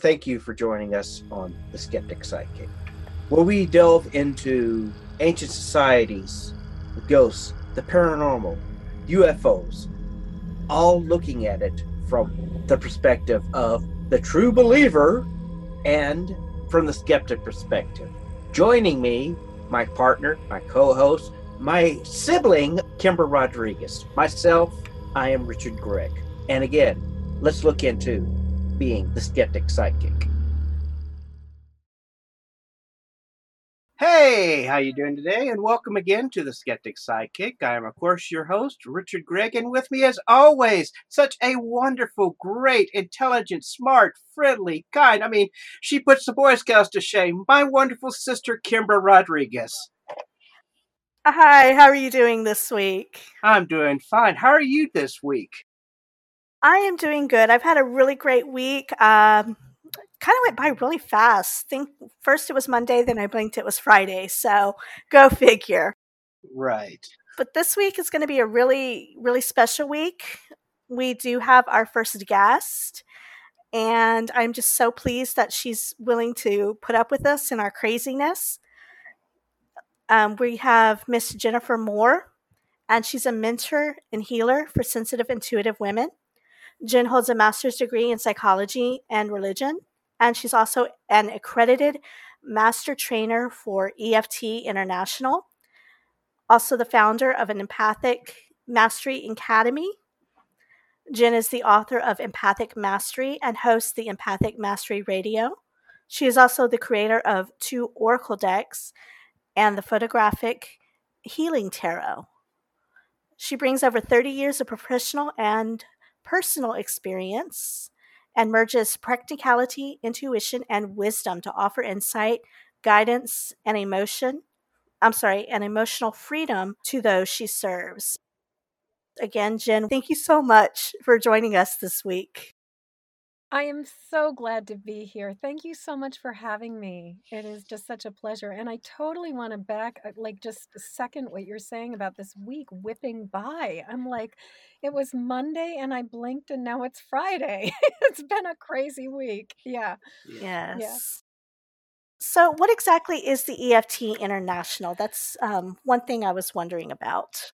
Thank you for joining us on The Skeptic Sidekick, where we delve into ancient societies, the ghosts, the paranormal, UFOs, all looking at it from the perspective of the true believer and from the skeptic perspective. Joining me, my partner, my co-host, my sibling, Kimber Rodriguez. Myself, I am Richard Gregg. And again, let's look into being the skeptic sidekick. Hey, how you doing today? And welcome again to the Skeptic Sidekick. I am, of course, your host, Richard Gregg, and with me, as always, such a wonderful, great, intelligent, smart, friendly, kind. She puts the Boy Scouts to shame. My wonderful sister, Kimber Rodriguez. Hi, how are you doing this week? I'm doing fine. How are you this week? I am doing good. I've had a really great week. Kind of went by really fast. Think first it was Monday, then I blinked it was Friday. So go figure. Right. But this week is going to be a really, really special week. We do have our first guest, and I'm just so pleased that she's willing to put up with us in our craziness. We have Miss Jennifer Moore, and she's a mentor and healer for sensitive, intuitive women. Jen holds a master's degree in psychology and religion, and she's also an accredited master trainer for EFT International, also the founder of an Empathic Mastery Academy. Jen is the author of Empathic Mastery and hosts the Empathic Mastery Radio. She is also the creator of 2 Oracle decks and the Photographic Healing Tarot. She brings over 30 years of professional and personal experience and merges practicality, intuition, and wisdom to offer insight, guidance, and emotional freedom to those she serves. Again, Jen, thank you so much for joining us this week. I am so glad to be here. Thank you so much for having me. It is just such a pleasure. And I totally want to just a second what you're saying about this week whipping by. I'm like, it was Monday and I blinked and now it's Friday. It's been a crazy week. Yeah. Yes. Yeah. So, what exactly is the EFT International? That's one thing I was wondering about.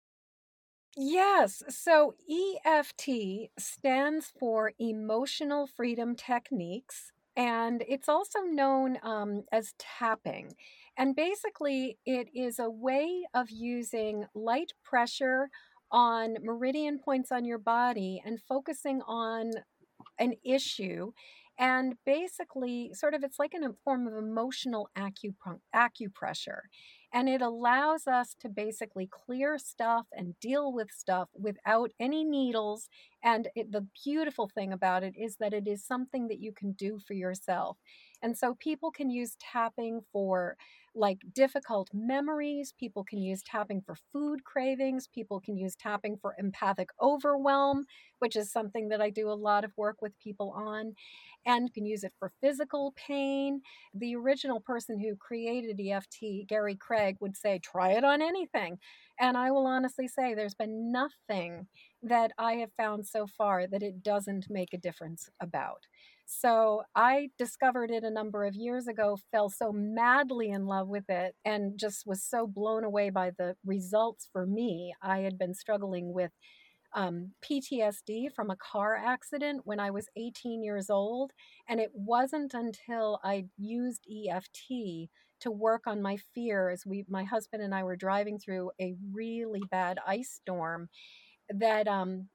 Yes. So EFT stands for Emotional Freedom Techniques, and it's also known as tapping. And basically, it is a way of using light pressure on meridian points on your body and focusing on an issue. And basically, sort of, it's like in a form of emotional acupressure. And it allows us to basically clear stuff and deal with stuff without any needles. And the beautiful thing about it is that it is something that you can do for yourself. And so people can use tapping for like difficult memories. People can use tapping for food cravings. People can use tapping for empathic overwhelm, which is something that I do a lot of work with people on, and you can use it for physical pain. The original person who created EFT, Gary Craig, would say, try it on anything. And I will honestly say there's been nothing that I have found so far that it doesn't make a difference about. So I discovered it a number of years ago, fell so madly in love with it, and just was so blown away by the results for me. I had been struggling with PTSD from a car accident when I was 18 years old. And it wasn't until I used EFT to work on my fear as my husband and I were driving through a really bad ice storm that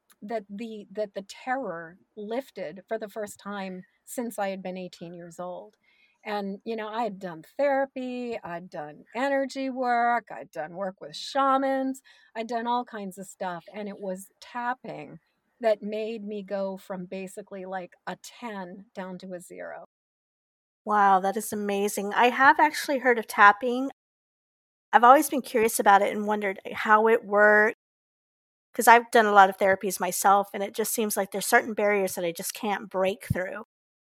the terror lifted for the first time since I had been 18 years old. And I had done therapy, I'd done energy work, I'd done work with shamans, I'd done all kinds of stuff, and it was tapping that made me go from basically like a 10 down to a 0. Wow, that is amazing. I have actually heard of tapping. I've always been curious about it and wondered how it works because I've done a lot of therapies myself, and it just seems like there's certain barriers that I just can't break through.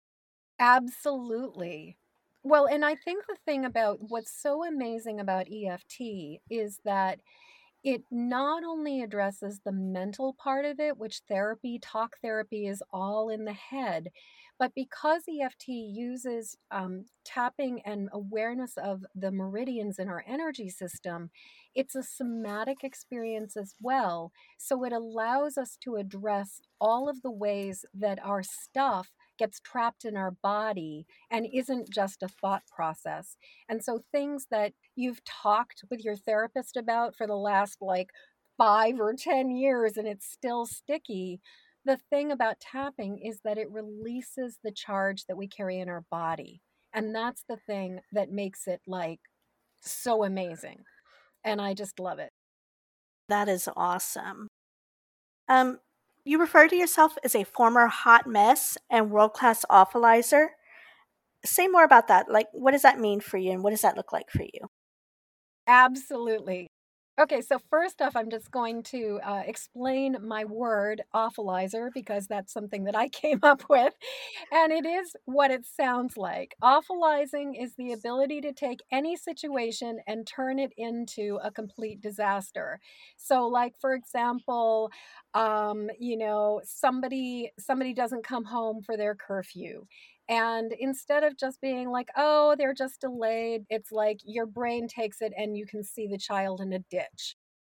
Absolutely. Well, and I think the thing about what's so amazing about EFT is that it not only addresses the mental part of it, which talk therapy is all in the head, But because EFT uses tapping and awareness of the meridians in our energy system, it's a somatic experience as well. So it allows us to address all of the ways that our stuff gets trapped in our body and isn't just a thought process. And so things that you've talked with your therapist about for the last like 5 or 10 years and it's still sticky, the thing about tapping is that it releases the charge that we carry in our body. And that's the thing that makes it like so amazing. And I just love it. That is awesome. You refer to yourself as a former hot mess and world-class awfulizer. Say more about that. Like, what does that mean for you and what does that look like for you? Absolutely. Okay, so first off, I'm just going to explain my word awfulizer because that's something that I came up with. And it is what it sounds like. Awfulizing is the ability to take any situation and turn it into a complete disaster. So, like for example, somebody doesn't come home for their curfew. And instead of just being like, oh, they're just delayed, it's like your brain takes it and you can see the child in a ditch.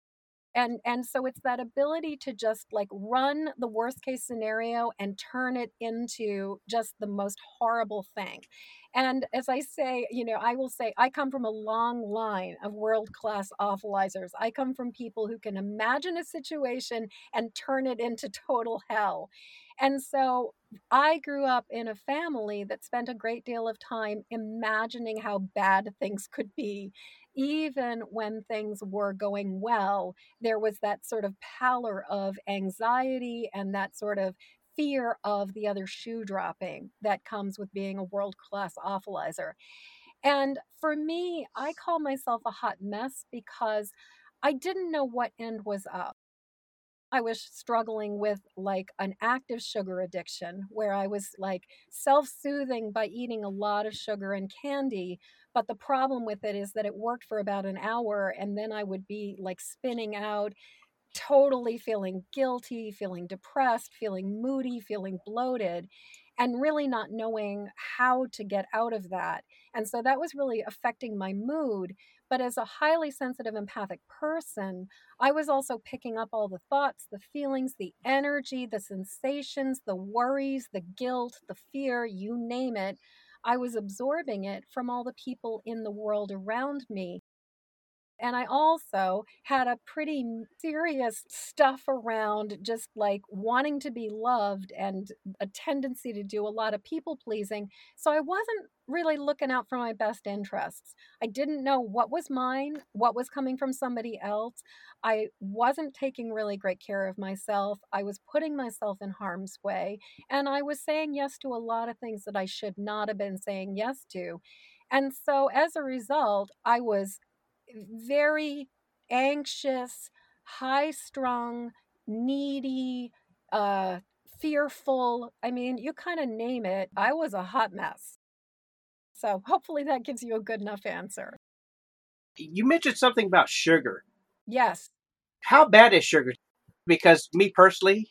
And so it's that ability to just like run the worst case scenario and turn it into just the most horrible thing. And as I say, I will say I come from a long line of world class awfulizers. I come from people who can imagine a situation and turn it into total hell. And so I grew up in a family that spent a great deal of time imagining how bad things could be, even when things were going well. There was that sort of pallor of anxiety and that sort of fear of the other shoe dropping that comes with being a world class awfulizer. And for me, I call myself a hot mess because I didn't know what end was up. I was struggling with like an active sugar addiction where I was like self soothing by eating a lot of sugar and candy. But the problem with it is that it worked for about an hour and then I would be like spinning out, totally feeling guilty, feeling depressed, feeling moody, feeling bloated, and really not knowing how to get out of that. And so that was really affecting my mood. But as a highly sensitive empathic person, I was also picking up all the thoughts, the feelings, the energy, the sensations, the worries, the guilt, the fear, you name it. I was absorbing it from all the people in the world around me. And I also had a pretty serious stuff around just like wanting to be loved and a tendency to do a lot of people pleasing. So I wasn't really looking out for my best interests. I didn't know what was mine, what was coming from somebody else. I wasn't taking really great care of myself. I was putting myself in harm's way. And I was saying yes to a lot of things that I should not have been saying yes to. And so as a result, I was very anxious, high strung, needy, uh, fearful. I mean, you kind of name it. I was a hot mess. So hopefully that gives you a good enough answer. You mentioned something about sugar. Yes. How bad is sugar? Because me personally,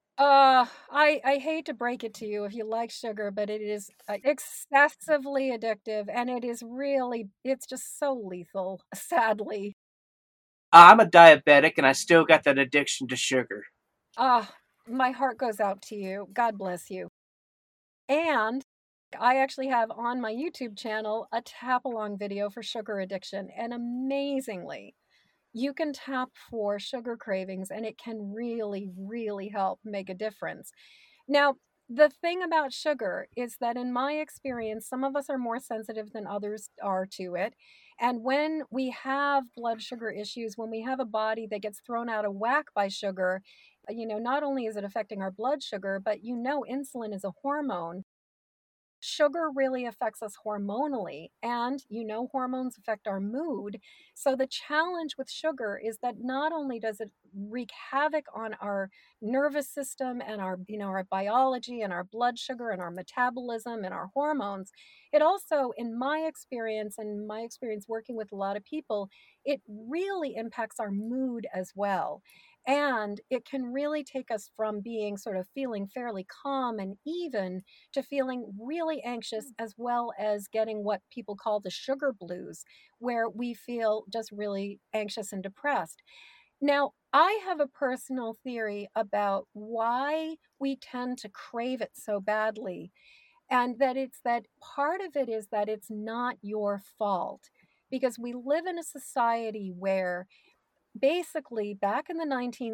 I hate to break it to you if you like sugar, but it is excessively addictive and it's just so lethal, sadly. I'm a diabetic and I still got that addiction to sugar. My heart goes out to you. God bless you. And I actually have on my YouTube channel a tap along video for sugar addiction. And amazingly, you can tap for sugar cravings and it can really, really help make a difference. Now, the thing about sugar is that in my experience, some of us are more sensitive than others are to it. And when we have blood sugar issues, when we have a body that gets thrown out of whack by sugar, not only is it affecting our blood sugar, but insulin is a hormone. Sugar really affects us hormonally, and hormones affect our mood. So the challenge with sugar is that not only does it wreak havoc on our nervous system and our biology and our blood sugar and our metabolism and our hormones, it also, in my experience and my experience working with a lot of people, it really impacts our mood as well. And it can really take us from being sort of feeling fairly calm and even to feeling really anxious, as well as getting what people call the sugar blues, where we feel just really anxious and depressed. Now, I have a personal theory about why we tend to crave it so badly. And that it's that part of it is that it's not your fault, because we live in a society where basically back in the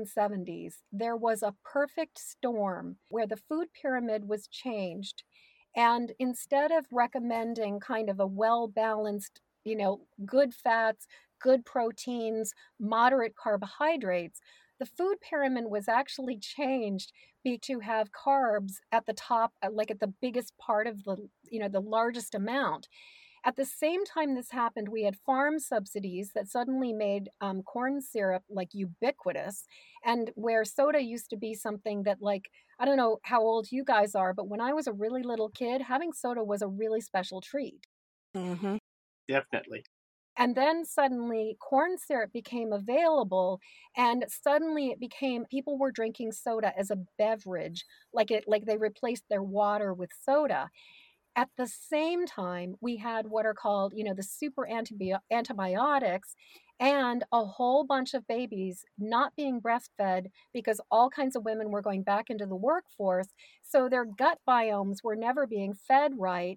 1970s, there was a perfect storm where the food pyramid was changed. And instead of recommending kind of a well balanced, good fats, good proteins, moderate carbohydrates, the food pyramid was actually changed to have carbs at the top, like at the biggest part of the largest amount. At the same time this happened, we had farm subsidies that suddenly made corn syrup like ubiquitous, and where soda used to be something that, like, I don't know how old you guys are, but when I was a really little kid, having soda was a really special treat. Mm-hmm. Definitely. And then suddenly corn syrup became available, and suddenly it became people were drinking soda as a beverage, like they replaced their water with soda. At the same time, we had what are called, the super antibiotics, and a whole bunch of babies not being breastfed because all kinds of women were going back into the workforce. So their gut biomes were never being fed right.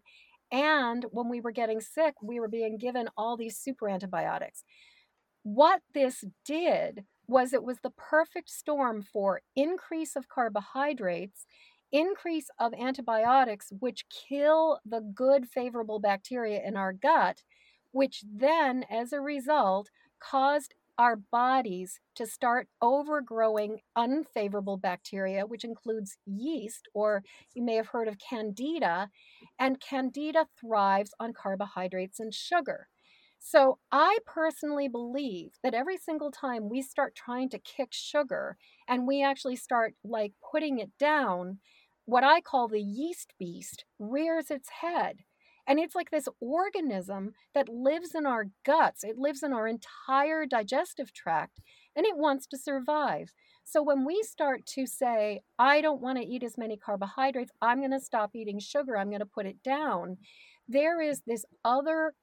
And when we were getting sick, we were being given all these super antibiotics. What this did was it was the perfect storm for increase of carbohydrates, increase of antibiotics, which kill the good, favorable bacteria in our gut, which then, as a result, caused our bodies to start overgrowing unfavorable bacteria, which includes yeast, or you may have heard of candida, and candida thrives on carbohydrates and sugar. So I personally believe that every single time we start trying to kick sugar and we actually start like putting it down, what I call the yeast beast rears its head. And it's like this organism that lives in our guts. It lives in our entire digestive tract, and it wants to survive. So when we start to say, I don't want to eat as many carbohydrates, I'm going to stop eating sugar, I'm going to put it down, there is this other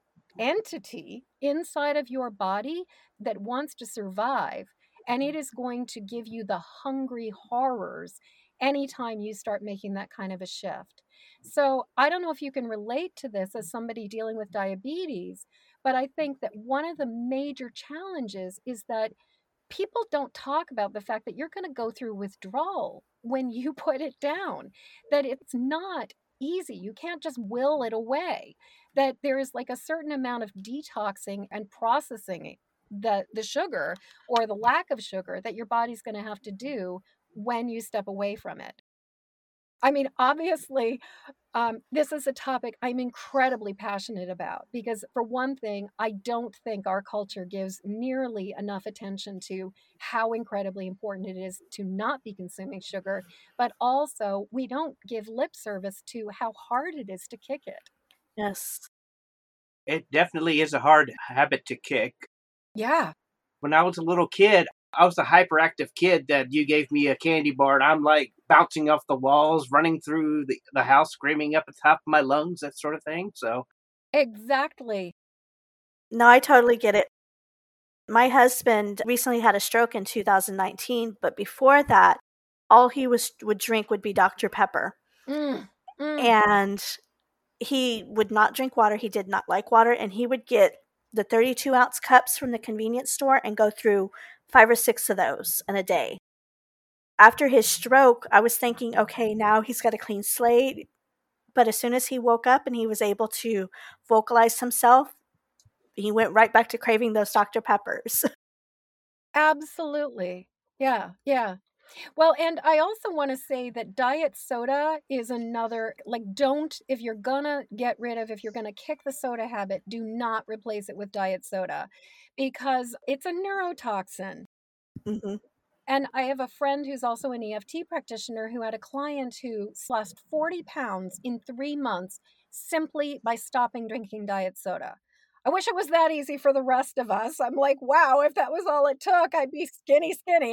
entity inside of your body that wants to survive, and it is going to give you the hungry horrors anytime you start making that kind of a shift. So I don't know if you can relate to this as somebody dealing with diabetes, but I think that one of the major challenges is that people don't talk about the fact that you're going to go through withdrawal when you put it down, that it's not easy. You can't just will it away, that there is like a certain amount of detoxing and processing the sugar or the lack of sugar that your body's going to have to do when you step away from it. I mean, obviously, this is a topic I'm incredibly passionate about because, for one thing, I don't think our culture gives nearly enough attention to how incredibly important it is to not be consuming sugar, but also we don't give lip service to how hard it is to kick it. Yes. It definitely is a hard habit to kick. Yeah. When I was a little kid, I was a hyperactive kid that you gave me a candy bar and I'm like bouncing off the walls, running through the house, screaming up at the top of my lungs, that sort of thing. So Exactly. No, I totally get it. My husband recently had a stroke in 2019, but before that, all he would drink would be Dr. Pepper. Mm, mm. And he would not drink water. He did not like water. And he would get the 32-ounce cups from the convenience store and go through 5 or 6 of those in a day. After his stroke, I was thinking, okay, now he's got a clean slate. But as soon as he woke up and he was able to vocalize himself, he went right back to craving those Dr. Peppers. Absolutely. Yeah, yeah. Well, and I also want to say that diet soda is another, like, if you're gonna if you're gonna kick the soda habit, do not replace it with diet soda because it's a neurotoxin. Mm-hmm. And I have a friend who's also an EFT practitioner who had a client who lost 40 pounds in 3 months simply by stopping drinking diet soda. I wish it was that easy for the rest of us. I'm like, wow, if that was all it took, I'd be skinny, skinny.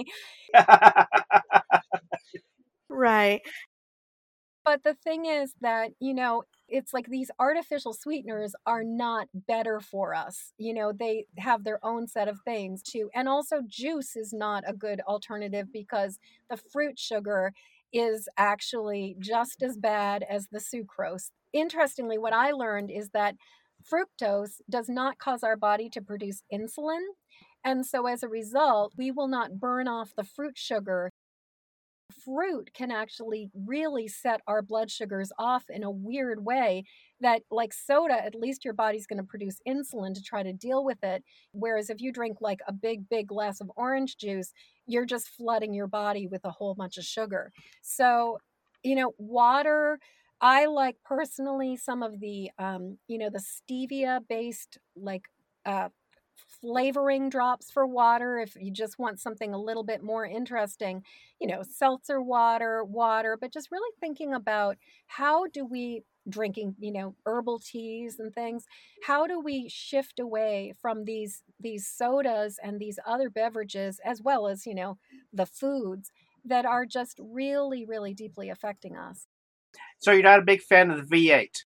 Right. But the thing is that, it's like these artificial sweeteners are not better for us. They have their own set of things too. And also, juice is not a good alternative because the fruit sugar is actually just as bad as the sucrose. Interestingly, what I learned is that fructose does not cause our body to produce insulin. And so, as a result, we will not burn off the fruit sugar. Fruit can actually really set our blood sugars off in a weird way that, like soda, at least your body's going to produce insulin to try to deal with it. Whereas if you drink like a big glass of orange juice, you're just flooding your body with a whole bunch of sugar. So, water. I like personally some of the stevia based like uh, flavoring drops for water if you just want something a little bit more interesting, seltzer water, but just really thinking about how do we drinking, herbal teas and things, how do we shift away from these sodas and these other beverages as well as, the foods that are just really, really deeply affecting us. So you're not a big fan of the V8?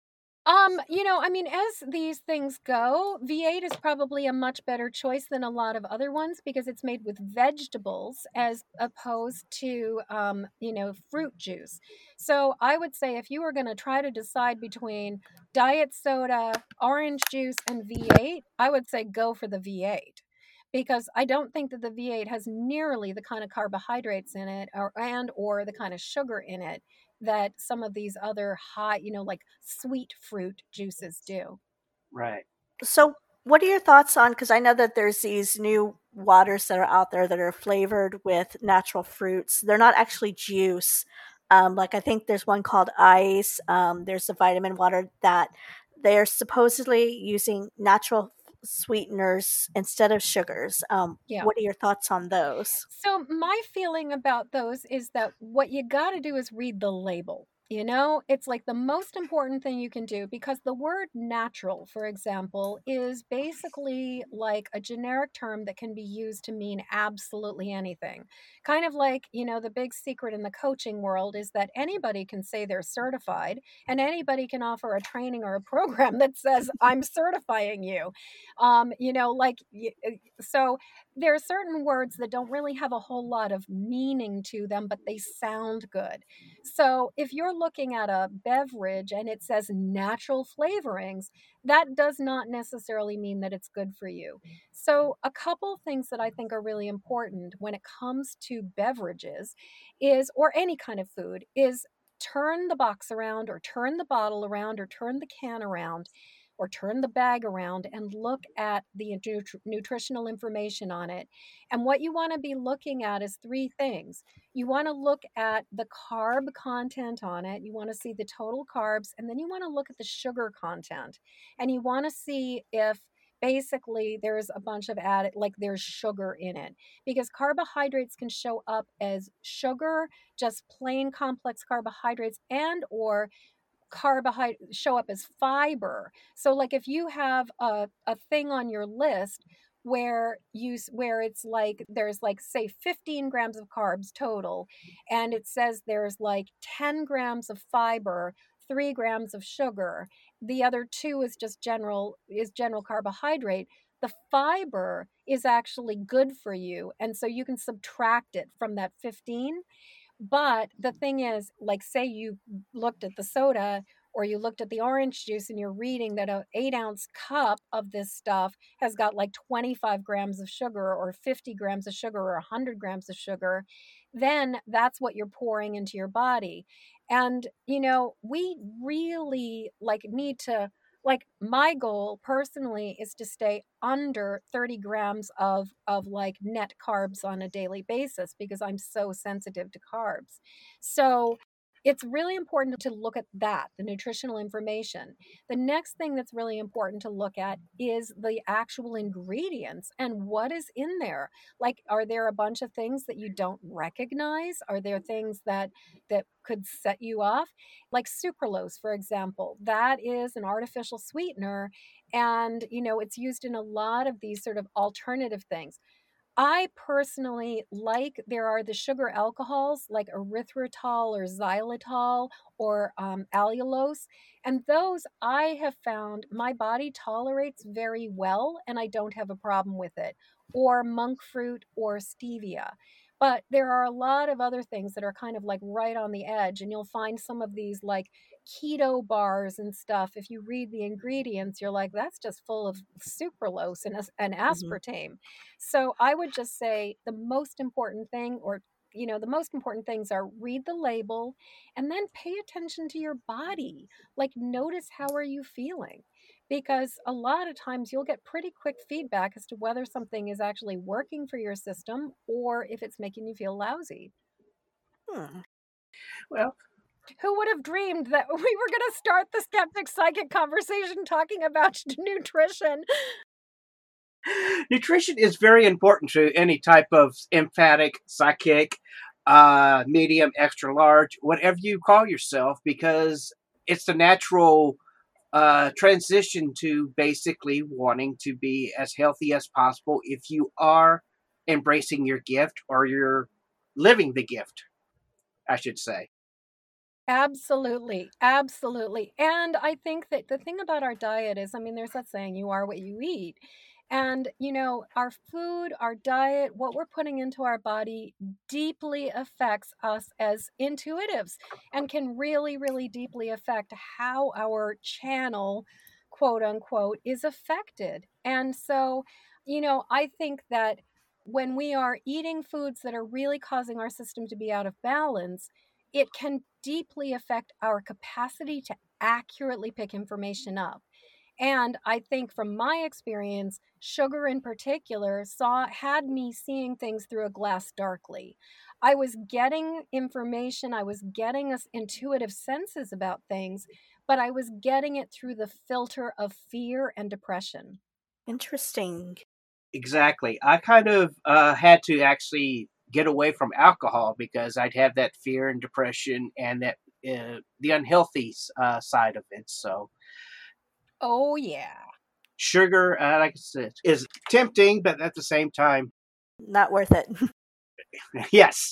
As these things go, V8 is probably a much better choice than a lot of other ones because it's made with vegetables as opposed to, fruit juice. So I would say if you were going to try to decide between diet soda, orange juice, and V8, I would say go for the V8 because I don't think that the V8 has nearly the kind of carbohydrates in it or the kind of sugar in it that some of these other high, like sweet fruit juices do. Right. So, what are your thoughts on? Because I know that there's these new waters that are out there that are flavored with natural fruits. They're not actually juice. Like I think there's one called Ice. There's a vitamin water that they're supposedly using natural sweeteners instead of sugars. Yeah. What are your thoughts on those? So my feeling about those is that what you got to do is read the label. It's like the most important thing you can do because the word natural, for example, is basically like a generic term that can be used to mean absolutely anything. Kind of like, the big secret in the coaching world is that anybody can say they're certified and anybody can offer a training or a program that says, I'm certifying you. So there are certain words that don't really have a whole lot of meaning to them, but they sound good. So if you're looking at a beverage and it says natural flavorings, that does not necessarily mean that it's good for you. So a couple things that I think are really important when it comes to beverages or any kind of food, is turn the box around or turn the bottle around or turn the can around or turn the bag around and look at the nutritional information on it. And what you want to be looking at is three things. You want to look at the carb content on it. You want to see the total carbs, and then you want to look at the sugar content. And you want to see if basically there's a bunch of added, like there's sugar in it, because carbohydrates can show up as sugar, just plain complex carbohydrates, and or carbohydrate show up as fiber. So like if you have a thing on your list where it's like there's like say 15 grams of carbs total, and it says there's like 10 grams of fiber, 3 grams of sugar, the other two is just general carbohydrate. The fiber is actually good for you, and so you can subtract it from that 15. But the thing is, like, say you looked at the soda or you looked at the orange juice and you're reading that a 8-ounce cup of this stuff has got like 25 grams of sugar or 50 grams of sugar or 100 grams of sugar, then that's what you're pouring into your body. And, we really like need to, like, my goal personally is to stay under 30 grams of like net carbs on a daily basis because I'm so sensitive to carbs. So it's really important to look at that, the nutritional information. The next thing that's really important to look at is the actual ingredients and what is in there. Like, are there a bunch of things that you don't recognize? Are there things that could set you off? Like sucralose, for example, that is an artificial sweetener, and it's used in a lot of these sort of alternative things. I personally like, there are the sugar alcohols like erythritol or xylitol or allulose. And those I have found my body tolerates very well and I don't have a problem with it. Or monk fruit or stevia. But there are a lot of other things that are kind of like right on the edge. And you'll find some of these like keto bars and stuff. If you read the ingredients, you're like, that's just full of sucralose and Hmm. aspartame. So I would just say the most important thing, or the most important things are read the label and then pay attention to your body. Like, notice how are you feeling? Because a lot of times you'll get pretty quick feedback as to whether something is actually working for your system or if it's making you feel lousy. Hmm. Well, Who would have dreamed that we were going to start the Skeptic Psychic conversation talking about nutrition? nutrition is very important to any type of emphatic, psychic, medium, extra large, whatever you call yourself, because it's the natural transition to basically wanting to be as healthy as possible if you are embracing your gift or you're living the gift, I should say. Absolutely. Absolutely. And I think that the thing about our diet is, I mean, there's that saying, you are what you eat. And, our food, our diet, what we're putting into our body deeply affects us as intuitives and can really, really deeply affect how our channel, quote unquote, is affected. And so, I think that when we are eating foods that are really causing our system to be out of balance, it can deeply affect our capacity to accurately pick information up. And I think from my experience, sugar in particular had me seeing things through a glass darkly. I was getting information, I was getting us intuitive senses about things, but I was getting it through the filter of fear and depression. Interesting. Exactly. I kind of had to actually get away from alcohol because I'd have that fear and depression and that the unhealthy side of it. So Oh, yeah. sugar, like I said, is tempting, but at the same time, Not worth it. yes.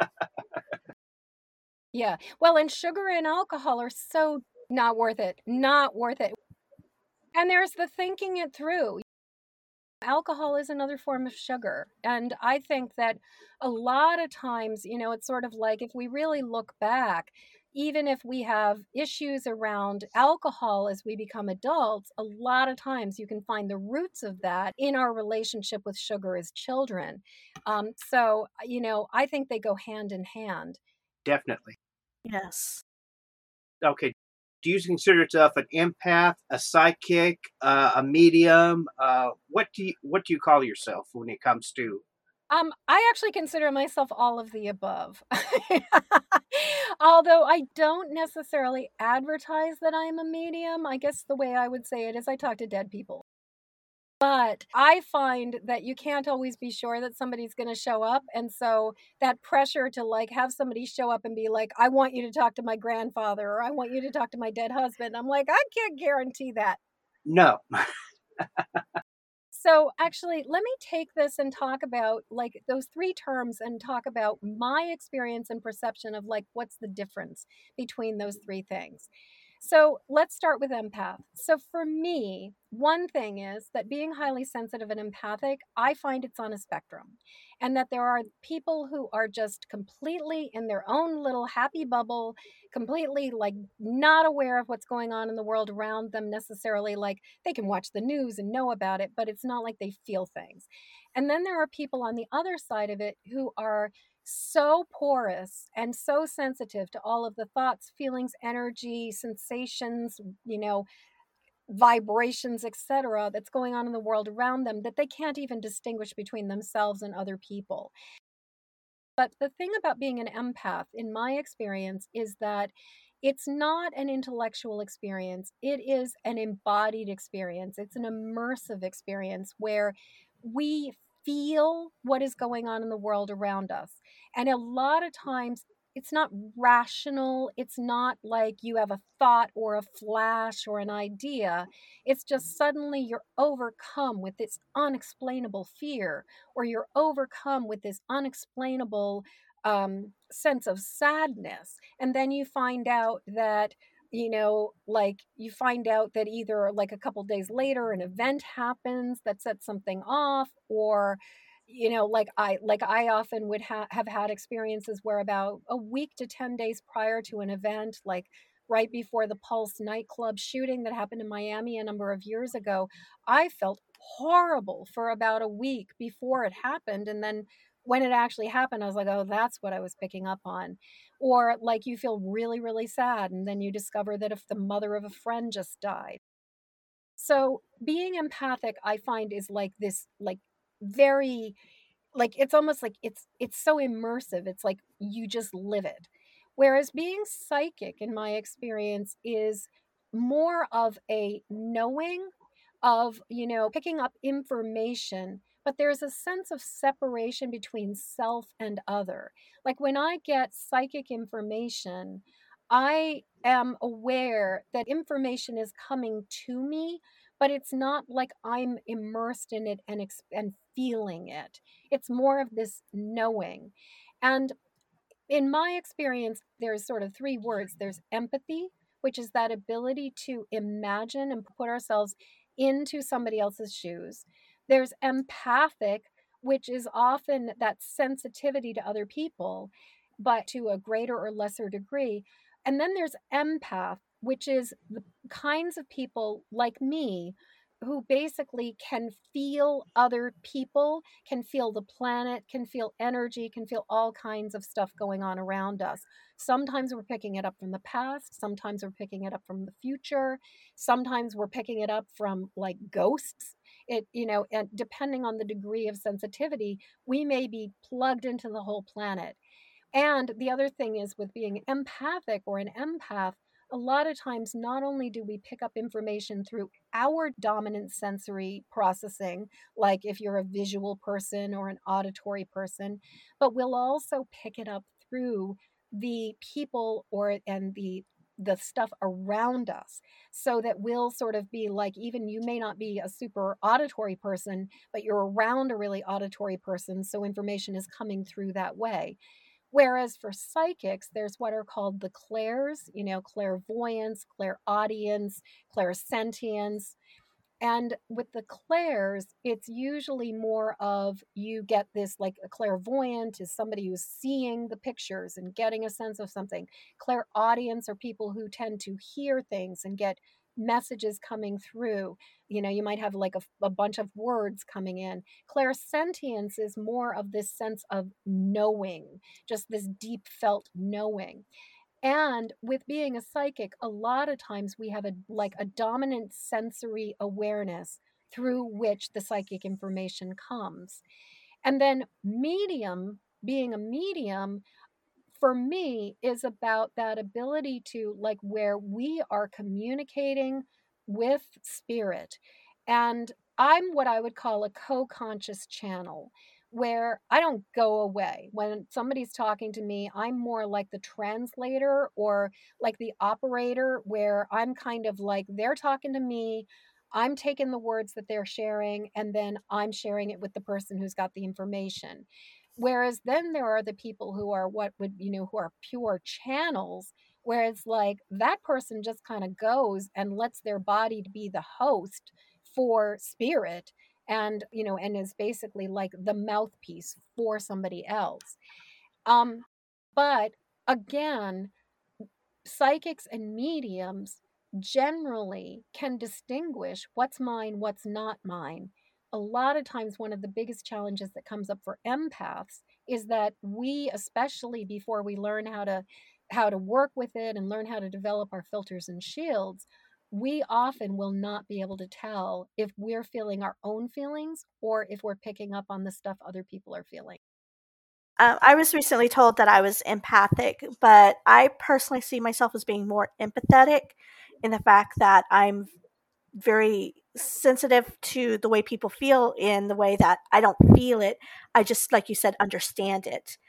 Yeah. Well, and sugar and alcohol are so not worth it. Not worth it. And there's the thinking it through. Alcohol is another form of sugar. And I think that a lot of times, it's sort of like if we really look back, even if we have issues around alcohol as we become adults, a lot of times you can find the roots of that in our relationship with sugar as children. So, I think they go hand in hand. Definitely. Yes. Okay. Do you consider yourself an empath, a psychic, a medium? What do you call yourself when it comes to? I actually consider myself all of the above. Although I don't necessarily advertise that I'm a medium. I guess the way I would say it is I talk to dead people. But I find that you can't always be sure that somebody's going to show up. And so that pressure to like have somebody show up and be like, I want you to talk to my grandfather or I want you to talk to my dead husband. I'm like, I can't guarantee that. No. So, actually, let me take this and talk about like those three terms and talk about my experience and perception of like what's the difference between those three things. So, let's start with empath. So, for me, one thing is that being highly sensitive and empathic, I find it's on a spectrum, and that there are people who are just completely in their own little happy bubble, completely like not aware of what's going on in the world around them necessarily. Like, they can watch the news and know about it, but it's not like they feel things. And then there are people on the other side of it who are so porous and so sensitive to all of the thoughts, feelings, energy, sensations, vibrations, etc., that's going on in the world around them, that they can't even distinguish between themselves and other people. But the thing about being an empath, in my experience, is that it's not an intellectual experience. It is an embodied experience. It's an immersive experience where we feel what is going on in the world around us. And a lot of times, it's not rational. It's not like you have a thought or a flash or an idea. It's just suddenly you're overcome with this unexplainable fear, or you're overcome with this unexplainable sense of sadness. And then you find out that, like you find out that either like a couple days later an event happens that sets something off, or like I often would have had experiences where about a week to 10 days prior to an event, like right before the Pulse nightclub shooting that happened in Miami a number of years ago, I felt horrible for about a week before it happened. And then when it actually happened, I was like, oh, that's what I was picking up on. Or like you feel really, really sad. And then you discover that if the mother of a friend just died. So being empathic, I find, is like this, like very, like it's almost like it's so immersive. It's like you just live it. Whereas being psychic, in my experience, is more of a knowing, of picking up information, but there's a sense of separation between self and other. Like when I get psychic information, I am aware that information is coming to me, but it's not like I'm immersed in it and feeling it. It's more of this knowing. And in my experience, there's sort of three words. There's empathy, which is that ability to imagine and put ourselves into somebody else's shoes. There's empathic, which is often that sensitivity to other people, but to a greater or lesser degree. And then there's empath, which is the kinds of people like me who basically can feel other people, can feel the planet, can feel energy, can feel all kinds of stuff going on around us. Sometimes we're picking it up from the past, sometimes we're picking it up from the future, sometimes we're picking it up from like ghosts. And depending on the degree of sensitivity, we may be plugged into the whole planet. And the other thing is, with being empathic or an empath, a lot of times not only do we pick up information through our dominant sensory processing, like if you're a visual person or an auditory person, but we'll also pick it up through the people and the stuff around us, so that we'll sort of be like, even you may not be a super auditory person, but you're around a really auditory person, so information is coming through that way. Whereas for psychics, there's what are called the clairs, clairvoyance, clairaudience, clairsentience. And with the clairs, it's usually more of, you get this, like a clairvoyant is somebody who's seeing the pictures and getting a sense of something. Clairaudience are people who tend to hear things and get messages coming through. You might have like a bunch of words coming in. Clairsentience is more of this sense of knowing, just this deep felt knowing. And with being a psychic, a lot of times we have a dominant sensory awareness through which the psychic information comes. And then being a medium, for me, is about that ability to, like, where we are communicating with spirit. And I'm what I would call a co-conscious channel, where I don't go away when somebody's talking to me. I'm more like the translator, or like the operator, where I'm kind of like, they're talking to me, I'm taking the words that they're sharing, and then I'm sharing it with the person who's got the information. Whereas then there are the people who are who are pure channels, where it's like that person just kind of goes and lets their body to be the host for spirit, and is basically like the mouthpiece for somebody else. But again, psychics and mediums generally can distinguish what's mine, what's not mine. A lot of times, one of the biggest challenges that comes up for empaths is that we, especially before we learn how to work with it and learn how to develop our filters and shields, we often will not be able to tell if we're feeling our own feelings or if we're picking up on the stuff other people are feeling. I was recently told that I was empathic, but I personally see myself as being more empathetic in the fact that I'm very sensitive to the way people feel in the way that I don't feel it. I just, like you said, understand it.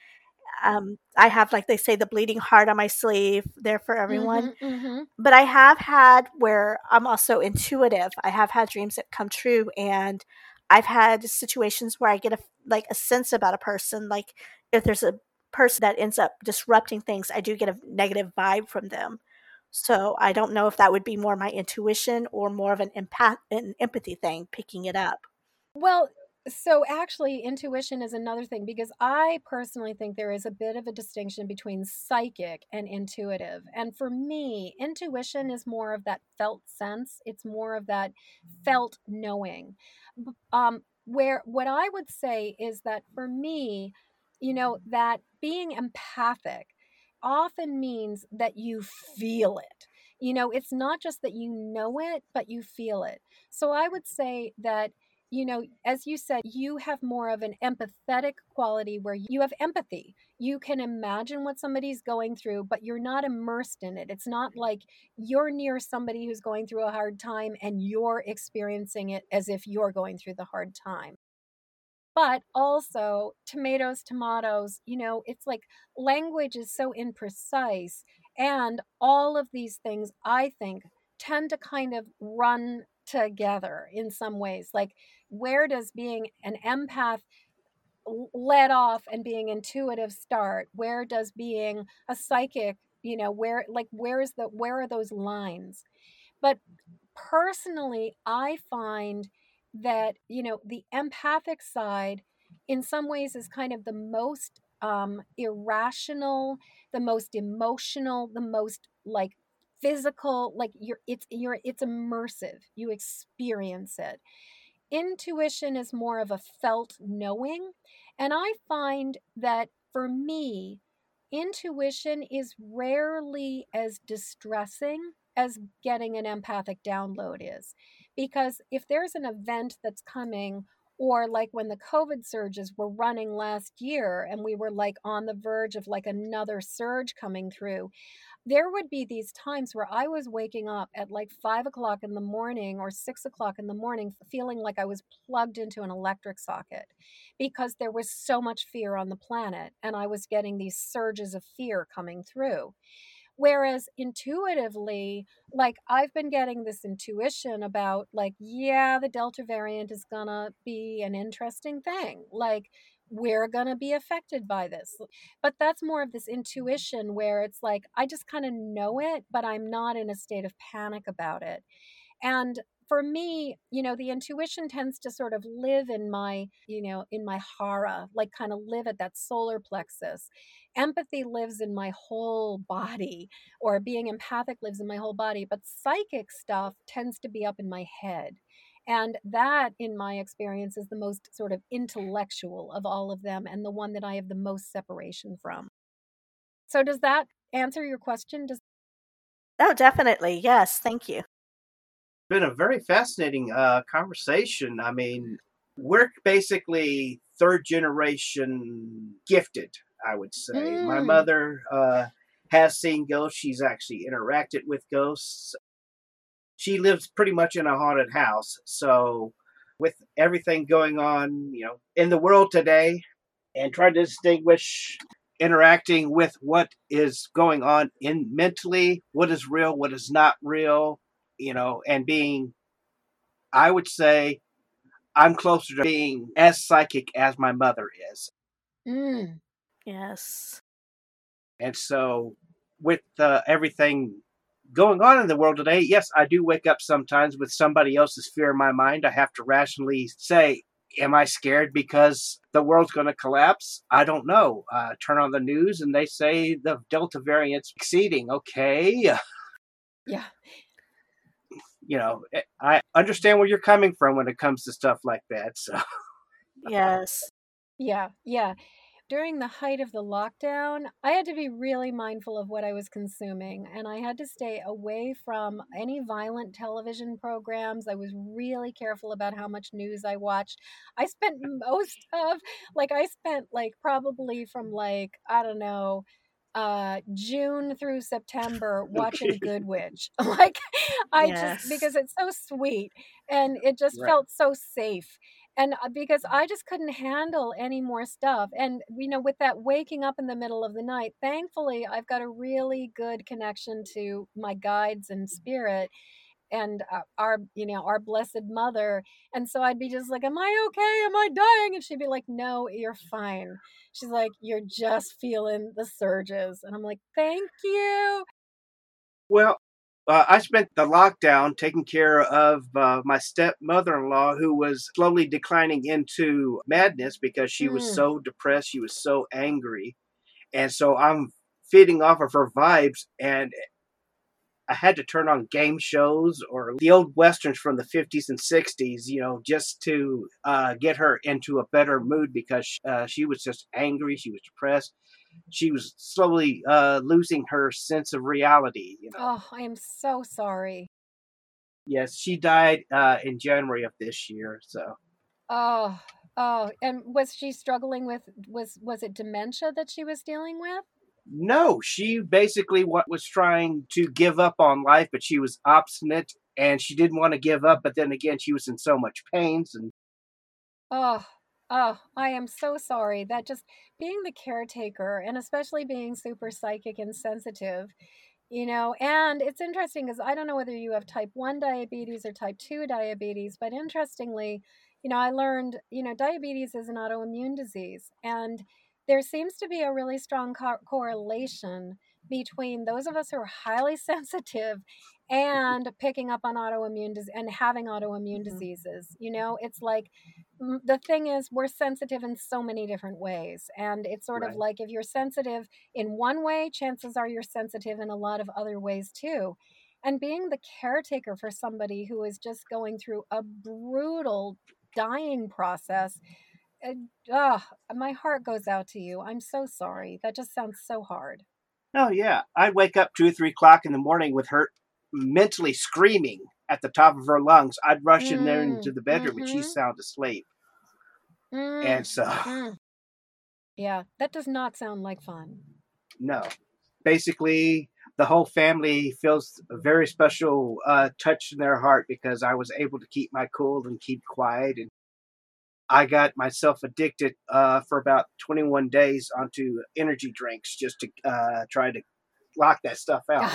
I have, like they say, the bleeding heart on my sleeve, there for everyone. Mm-hmm. But I have had where I'm also intuitive. I have had dreams that come true, and I've had situations where I get a sense about a person. Like if there's a person that ends up disrupting things, I do get a negative vibe from them. So I don't know if that would be more my intuition or more of an empathy thing, picking it up. Well, so actually, intuition is another thing because I personally think there is a bit of a distinction between psychic and intuitive. And for me, intuition is more of that felt sense, it's more of that felt knowing. Where what I would say is that for me, that being empathic often means that you feel it. It's not just that you know it, but you feel it. So I would say that as you said, you have more of an empathetic quality where you have empathy. You can imagine what somebody's going through, but you're not immersed in it. It's not like you're near somebody who's going through a hard time and you're experiencing it as if you're going through the hard time. But also, tomatoes, it's like language is so imprecise. And all of these things, I think, tend to kind of run together in some ways. Like, where does being an empath let off and being intuitive start? Where does being a psychic, where are those lines? But personally, I find that, the empathic side in some ways is kind of the most irrational, the most emotional, the most like physical, like it's immersive. You experience it. Intuition is more of a felt knowing. And I find that for me, intuition is rarely as distressing as getting an empathic download is. Because if there's an event that's coming, or like when the COVID surges were running last year and we were like on the verge of like another surge coming through, there would be these times where I was waking up at like 5 o'clock in the morning or 6 o'clock in the morning, feeling like I was plugged into an electric socket because there was so much fear on the planet and I was getting these surges of fear coming through. Whereas intuitively, like I've been getting this intuition about, like, yeah, the Delta variant is gonna be an interesting thing. Like, we're gonna be affected by this. But that's more of this intuition where it's like, I just kind of know it, but I'm not in a state of panic about it. And for me, the intuition tends to sort of live in my hara, like kind of live at that solar plexus. Empathy lives in my whole body, or being empathic lives in my whole body, but psychic stuff tends to be up in my head. And that, in my experience, is the most sort of intellectual of all of them and the one that I have the most separation from. So, does that answer your question? Oh, definitely. Yes. Thank you. Been a very fascinating conversation. I mean, we're basically third generation gifted, I would say. My Mm. mother has seen ghosts. She's actually interacted with ghosts. She lives pretty much in a haunted house. So, with everything going on, in the world today, and trying to distinguish interacting with what is going on in mentally, what is real, what is not real, and being, I would say, I'm closer to being as psychic as my mother is. Mm. Yes. And so, with everything going on in the world today, yes, I do wake up sometimes with somebody else's fear in my mind. I have to rationally say, am I scared because the world's going to collapse? I don't know. Turn on the news and they say the Delta variant's exceeding. Okay. Yeah. I understand where you're coming from when it comes to stuff like that. So, Yes. Yeah. Yeah. during the height of the lockdown, I had to be really mindful of what I was consuming, and I had to stay away from any violent television programs. I was really careful about how much news I watched. I spent most of, I spent probably from I don't know, June through September watching Okay. Good Witch. Like, I just, Yes. because it's so sweet and it just Right. felt so safe. And because I just couldn't handle any more stuff. And, with that waking up in the middle of the night, thankfully, I've got a really good connection to my guides and spirit and our blessed mother. And so I'd be just like, am I okay, am I dying? And she'd be like, no, you're fine. She's like, you're just feeling the surges. And I'm like, thank you. Well, I spent the lockdown taking care of my stepmother-in-law, who was slowly declining into madness because she was Mm. so depressed, she was so angry, and so I'm feeding off of her vibes, and I had to turn on game shows or the old westerns from the 50s and 60s, just to get her into a better mood because she was just angry. She was depressed. She was slowly losing her sense of reality. Oh, I am so sorry. Yes, she died in January of this year. So, Oh, oh, and was she struggling with, was it dementia that she was dealing with? no, she basically was trying to give up on life, but she was obstinate and she didn't want to give up. But then again, she was in so much pain. And Oh, oh, I am so sorry. That just being the caretaker and especially being super psychic and sensitive, and it's interesting because I don't know whether you have type 1 diabetes or type 2 diabetes, but interestingly, I learned, diabetes is an autoimmune disease. And there seems to be a really strong correlation between those of us who are highly sensitive and picking up on autoimmune disease and having autoimmune Mhm. diseases. It's like, the thing is, we're sensitive in so many different ways. And it's sort of right, like if you're sensitive in one way, chances are you're sensitive in a lot of other ways too. And being the caretaker for somebody who is just going through a brutal dying process, it, my heart goes out to you. I'm so sorry. That just sounds so hard. oh yeah, I'd wake up 2 or 3 o'clock in the morning with her mentally screaming at the top of her lungs. I'd rush in there into Mm, the bedroom and she's mm-hmm, sound asleep. And mm, so, mm. Yeah, that does not sound like fun. no, basically, the whole family feels a very special touch in their heart because I was able to keep my cool and keep quiet. And I got myself addicted for about 21 days onto energy drinks just to try to lock that stuff out.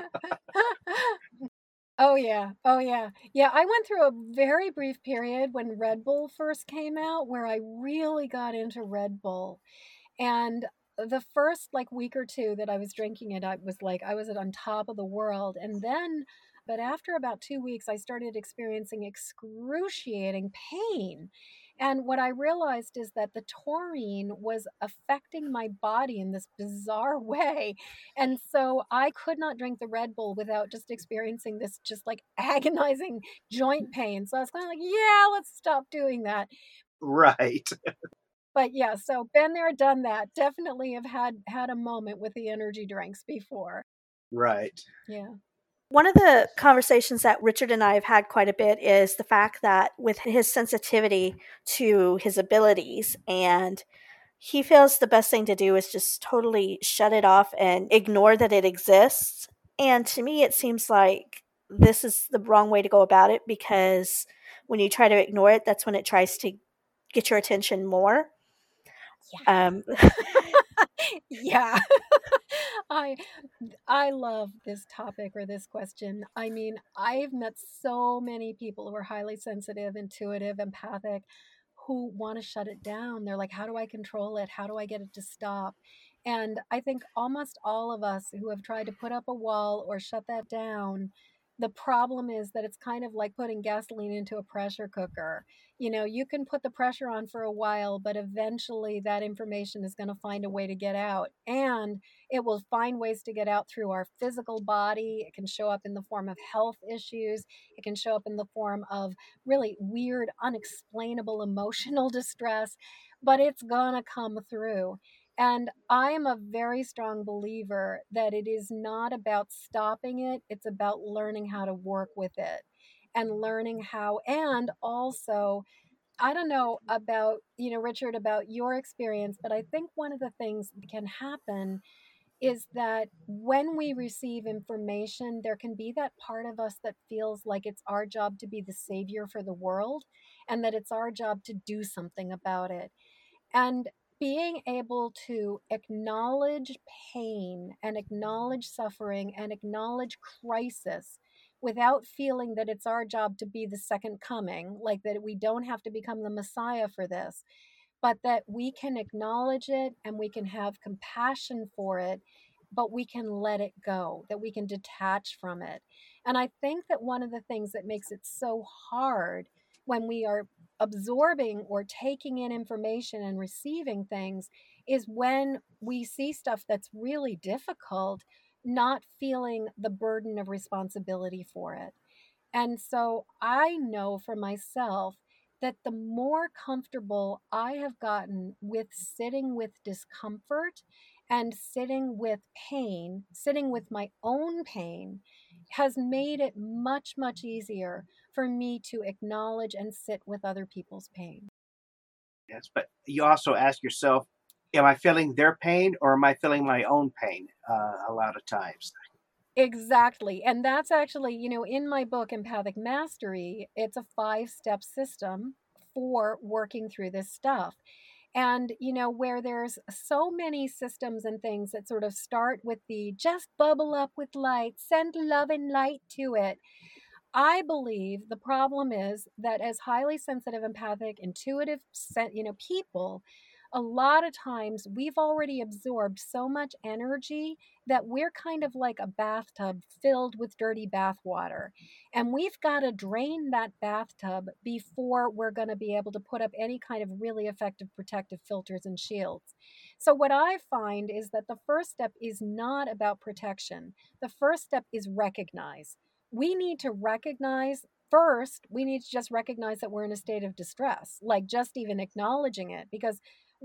Oh yeah. Oh yeah. Yeah, I went through a very brief period when Red Bull first came out where I really got into Red Bull. And the first week or two that I was drinking it, I was on top of the world. And then, but after about 2 weeks, I started experiencing excruciating pain. And what I realized is that the taurine was affecting my body in this bizarre way. And so I could not drink the Red Bull without just experiencing this just agonizing joint pain. So I was kind of like, yeah, let's stop doing that. Right, But yeah, so been there, done that. Definitely have had a moment with the energy drinks before. right, Yeah. One of the conversations that Richard and I have had quite a bit is the fact that with his sensitivity to his abilities, and he feels the best thing to do is just totally shut it off and ignore that it exists. And to me, it seems like this is the wrong way to go about it, because when you try to ignore it, that's when it tries to get your attention more. Um, Yeah. I I love this topic or this question. I mean, I've met so many people who are highly sensitive, intuitive, empathic, who want to shut it down. They're like, how do I control it? How do I get it to stop? And I think almost all of us who have tried to put up a wall or shut that down The problem is that it's kind of like putting gasoline into a pressure cooker. You can put the pressure on for a while, but eventually that information is going to find a way to get out. And it will find ways to get out through our physical body. It can show up in the form of health issues. It can show up in the form of really weird, unexplainable emotional distress, but it's going to come through. And I am a very strong believer that it is not about stopping it, it's about learning how to work with it and learning how, and also, I don't know about, Richard, about your experience, but I think one of the things that can happen is that when we receive information, there can be that part of us that feels like it's our job to be the savior for the world and that it's our job to do something about it. And being able to acknowledge pain and acknowledge suffering and acknowledge crisis without feeling that it's our job to be the second coming, like that we don't have to become the Messiah for this, but that we can acknowledge it and we can have compassion for it, but we can let it go, that we can detach from it. And I think that one of the things that makes it so hard when we are absorbing or taking in information and receiving things is when we see stuff that's really difficult, not feeling the burden of responsibility for it. And so I know for myself that the more comfortable I have gotten with sitting with discomfort and sitting with pain, sitting with my own pain, has made it much, much easier for me to acknowledge and sit with other people's pain. Yes, but you also ask yourself, am I feeling their pain or am I feeling my own pain a lot of times? Exactly. And that's actually, in my book, Empathic Mastery, it's a 5-step system for working through this stuff. And, where there's so many systems and things that sort of start with the just bubble up with light, send love and light to it. I believe the problem is that as highly sensitive, empathic, intuitive, people, a lot of times we've already absorbed so much energy that we're kind of like a bathtub filled with dirty bath water. And we've got to drain that bathtub before we're going to be able to put up any kind of really effective protective filters and shields. So, what I find is that the first step is not about protection. The first step is recognize. We need to recognize first, we need to just recognize that we're in a state of distress, like just even acknowledging it, because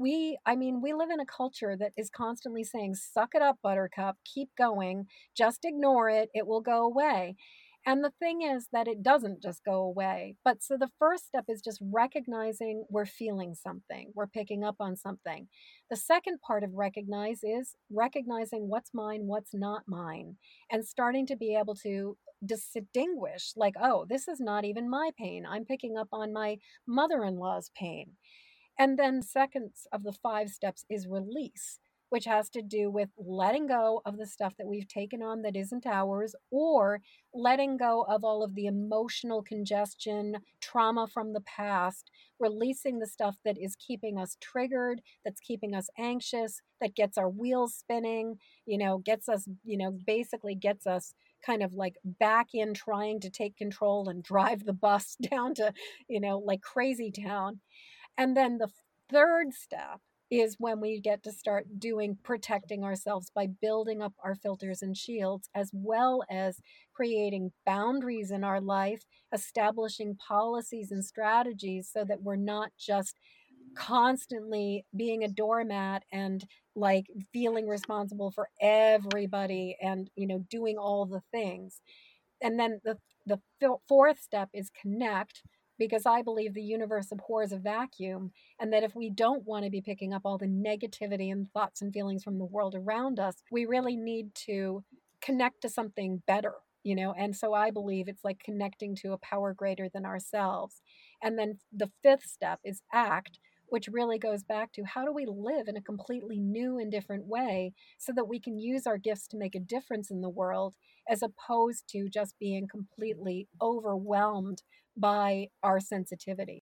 we live in a culture that is constantly saying, suck it up, buttercup, keep going, just ignore it, it will go away. And the thing is that it doesn't just go away. But so the first step is just recognizing we're feeling something, we're picking up on something. The second part of recognize is recognizing what's mine, what's not mine, and starting to be able to distinguish, like, oh, this is not even my pain. I'm picking up on my mother-in-law's pain. And then second of the 5 steps is release, which has to do with letting go of the stuff that we've taken on that isn't ours, or letting go of all of the emotional congestion, trauma from the past, releasing the stuff that is keeping us triggered, that's keeping us anxious, that gets our wheels spinning, gets us, basically gets us kind of like back in trying to take control and drive the bus down to, like crazy town. And then the third step is when we get to start doing protecting ourselves by building up our filters and shields, as well as creating boundaries in our life, establishing policies and strategies so that we're not just constantly being a doormat and like feeling responsible for everybody and doing all the things. And then the fourth step is connect, because I believe the universe abhors a vacuum, and that if we don't want to be picking up all the negativity and thoughts and feelings from the world around us, we really need to connect to something better. And so I believe it's like connecting to a power greater than ourselves. And then the fifth step is act, which really goes back to how do we live in a completely new and different way so that we can use our gifts to make a difference in the world, as opposed to just being completely overwhelmed by our sensitivity.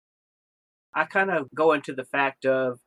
I kind of go into the fact of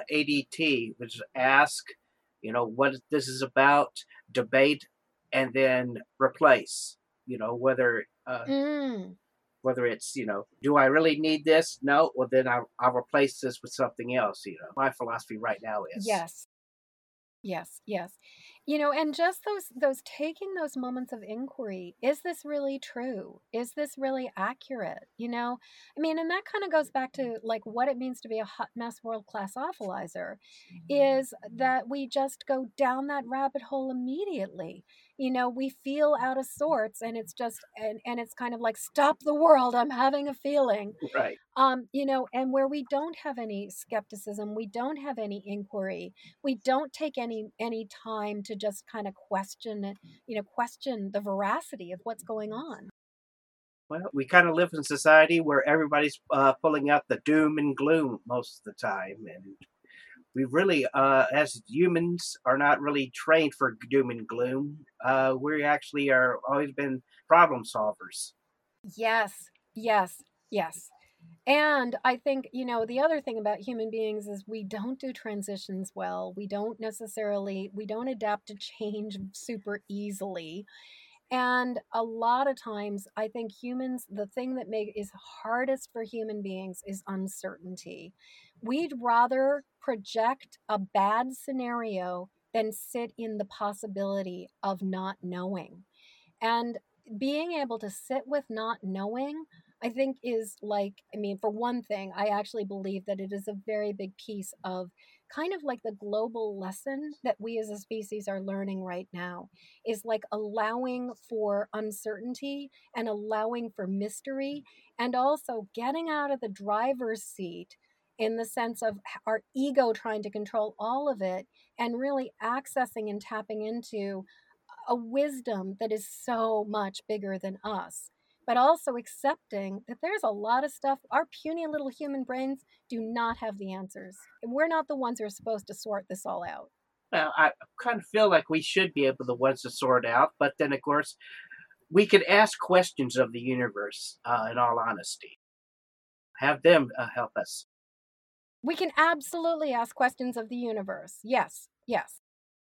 ADT, which is ask, what this is about, debate, and then replace. whether Mm. whether it's, do I really need this? No. Well, then I'll replace this with something else. My philosophy right now is. Yes. Yes, yes. And just those taking those moments of inquiry, is this really true? Is this really accurate? I mean, and that kind of goes back to like what it means to be a hot mess world class awfulizer, is that we just go down that rabbit hole immediately. We feel out of sorts and it's just and it's kind of like, stop the world, I'm having a feeling. Right. And where we don't have any skepticism, we don't have any inquiry, we don't take any time to just kind of question it, question the veracity of what's going on. Well, we kind of live in a society where everybody's pulling out the doom and gloom most of the time, and we really, as humans, are not really trained for doom and gloom. We actually are always been problem solvers. Yes, yes, yes. And I think, the other thing about human beings is we don't do transitions well. We don't adapt to change super easily. And a lot of times, I think humans, the thing that is hardest for human beings is uncertainty. We'd rather project a bad scenario than sit in the possibility of not knowing. And being able to sit with not knowing, I think, is like, I mean, for one thing, I actually believe that it is a very big piece of kind of like the global lesson that we as a species are learning right now, is like allowing for uncertainty and allowing for mystery, and also getting out of the driver's seat in the sense of our ego trying to control all of it, and really accessing and tapping into a wisdom that is so much bigger than us, but also accepting that there's a lot of stuff our puny little human brains do not have the answers. We're not the ones who are supposed to sort this all out. Well, I kind of feel like we should be able the ones to sort out, but then of course we could ask questions of the universe. In all honesty, have them help us. We can absolutely ask questions of the universe. Yes, yes.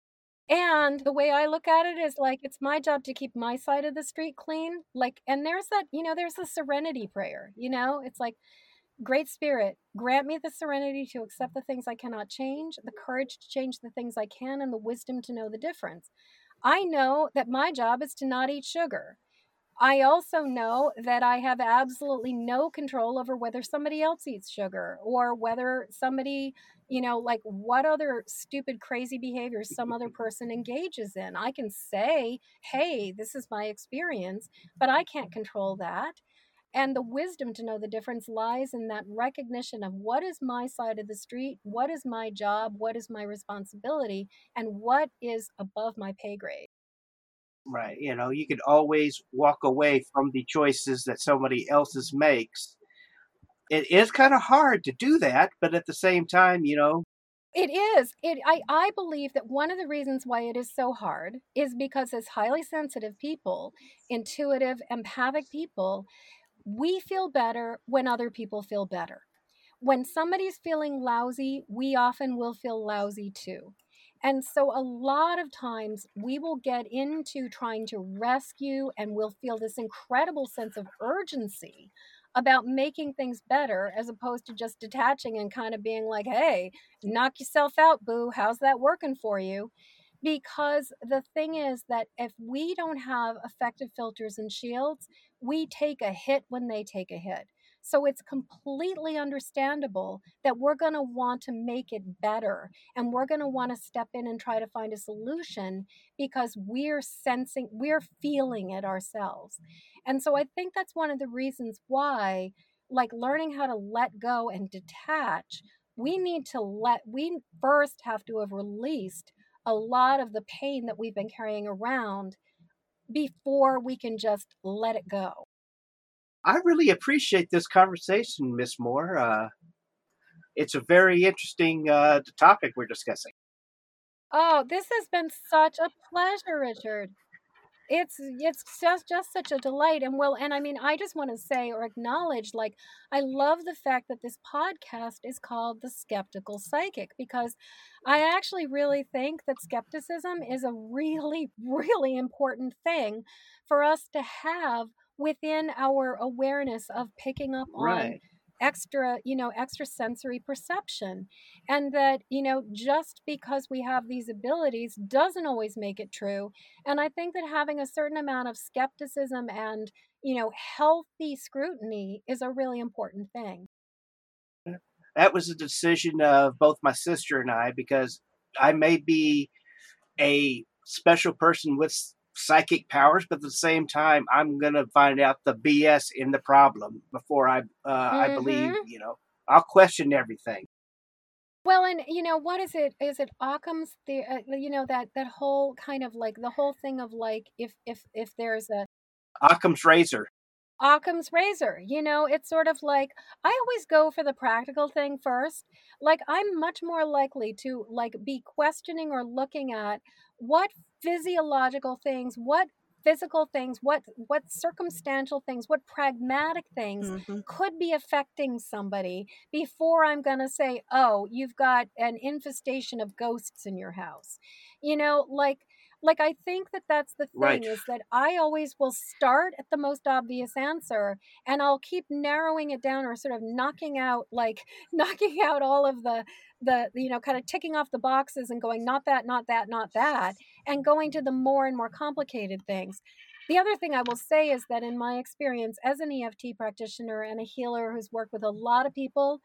And the way I look at it is like, it's my job to keep my side of the street clean. Like, and there's that, there's a serenity prayer, it's like, Great Spirit, grant me the serenity to accept the things I cannot change, the courage to change the things I can, and the wisdom to know the difference. I know that my job is to not eat sugar. I also know that I have absolutely no control over whether somebody else eats sugar, or whether somebody, like what other stupid, crazy behaviors some other person engages in. I can say, hey, this is my experience, but I can't control that. And the wisdom to know the difference lies in that recognition of what is my side of the street, what is my job, what is my responsibility, and what is above my pay grade. Right. You could always walk away from the choices that somebody else's makes. It is kind of hard to do that, but at the same time, It is. I believe that one of the reasons why it is so hard is because as highly sensitive people, intuitive, empathic people, we feel better when other people feel better. When somebody's feeling lousy, we often will feel lousy too. And so, a lot of times, we will get into trying to rescue, and we'll feel this incredible sense of urgency about making things better, as opposed to just detaching and kind of being like, hey, knock yourself out, boo. How's that working for you? Because the thing is that if we don't have effective filters and shields, we take a hit when they take a hit. So it's completely understandable that we're going to want to make it better, and we're going to want to step in and try to find a solution because we're feeling it ourselves. And so I think that's one of the reasons why, like learning how to let go and detach, we first have to have released a lot of the pain that we've been carrying around before we can just let it go. I really appreciate this conversation, Miss Moore. It's a very interesting topic we're discussing. Oh, this has been such a pleasure, Richard. it's just such a delight. And I mean, I just want to say or acknowledge, like, I love the fact that this podcast is called The Skeptical Psychic, because I actually really think that skepticism is a really really important thing for us to have within our awareness of picking up on Right. extra sensory perception. And that, just because we have these abilities doesn't always make it true. And I think that having a certain amount of skepticism and, healthy scrutiny is a really important thing. That was a decision of both my sister and I, because I may be a special person with psychic powers, but at the same time, I'm gonna find out the BS in the problem before I believe. Mm-hmm. I'll question everything. Well, and what is it? Is it Occam's the that whole kind of like the whole thing of like if there's a Occam's razor. Occam's razor. It's sort of like I always go for the practical thing first. Like I'm much more likely to like be questioning or looking at what physiological things, what physical things, what circumstantial things, what pragmatic things Mm-hmm. could be affecting somebody before I'm going to say, "Oh, you've got an infestation of ghosts in your house." Like I think that that's the Right. thing, is that I always will start at the most obvious answer, and I'll keep narrowing it down, or sort of knocking out knocking out all of the kind of ticking off the boxes and going, not that, not that, not that, and going to the more and more complicated things. The other thing I will say is that in my experience as an EFT practitioner and a healer who's worked with a lot of people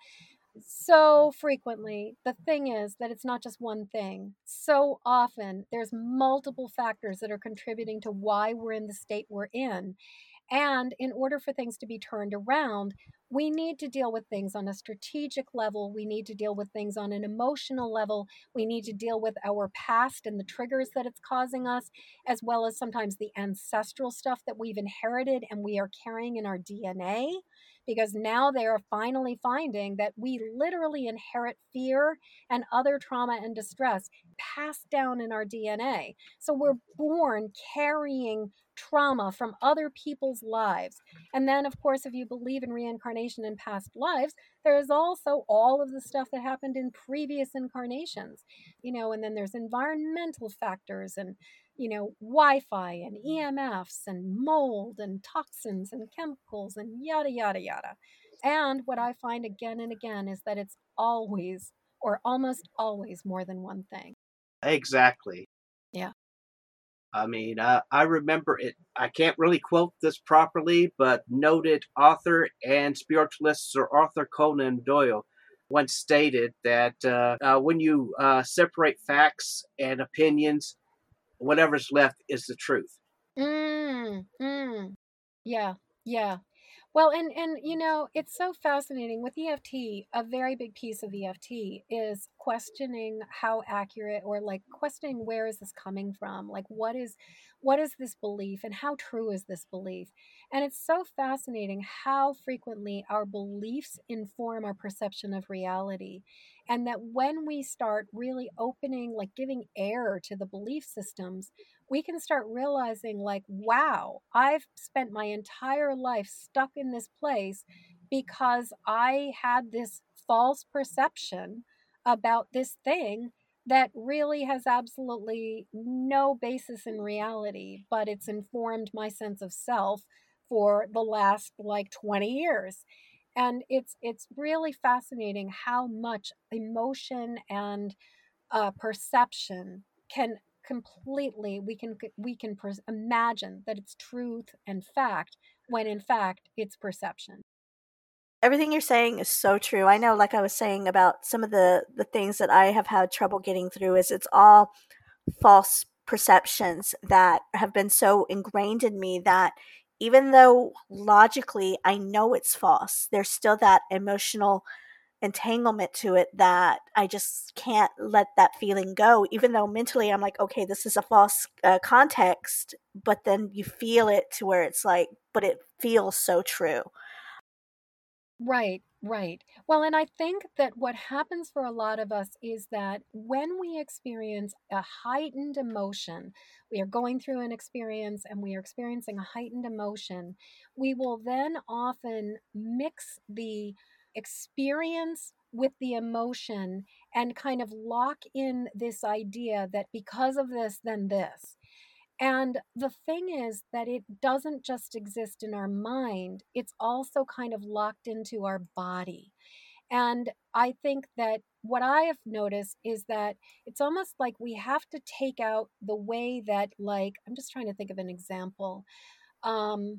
so frequently, the thing is that it's not just one thing. So often there's multiple factors that are contributing to why we're in the state we're in. And in order for things to be turned around, we need to deal with things on a strategic level. We need to deal with things on an emotional level. We need to deal with our past and the triggers that it's causing us, as well as sometimes the ancestral stuff that we've inherited and we are carrying in our DNA. Because now they are finally finding that we literally inherit fear and other trauma and distress passed down in our DNA. So we're born carrying trauma from other people's lives. And then, of course, if you believe in reincarnation and past lives, there is also all of the stuff that happened in previous incarnations, and then there's environmental factors and, Wi-Fi and EMFs and mold and toxins and chemicals and yada, yada, yada. And what I find again and again is that it's always or almost always more than one thing. Exactly. Yeah. I mean, I remember it. I can't really quote this properly, but noted author and spiritualist Sir Arthur Conan Doyle once stated that when you separate facts and opinions, whatever's left is the truth. Mm, mm. Yeah, yeah. Well, and it's so fascinating with EFT. A very big piece of EFT is questioning how accurate, or like questioning where is this coming from? Like what is this belief and how true is this belief? And it's so fascinating how frequently our beliefs inform our perception of reality. And that when we start really opening, like giving air to the belief systems, we can start realizing, like, wow, I've spent my entire life stuck in this place because I had this false perception about this thing that really has absolutely no basis in reality, but it's informed my sense of self for the last like 20 years. And it's really fascinating how much emotion and perception can completely we can imagine that it's truth and fact, when in fact it's perception. Everything you're saying is so true. I know, like I was saying about some of the things that I have had trouble getting through, is it's all false perceptions that have been so ingrained in me that even though logically I know it's false, there's still that emotional entanglement to it that I just can't let that feeling go, even though mentally I'm like, okay, this is a false context, but then you feel it to where it's like, but it feels so true. Right, Right. Well, and I think that what happens for a lot of us is that when we experience a heightened emotion, we are going through an experience and we are experiencing a heightened emotion, we will then often mix the experience with the emotion and kind of lock in this idea that because of this, then this. And the thing is that it doesn't just exist in our mind, it's also kind of locked into our body. And I think that what I have noticed is that it's almost like we have to take out the way that, like, I'm just trying to think of an example. Um,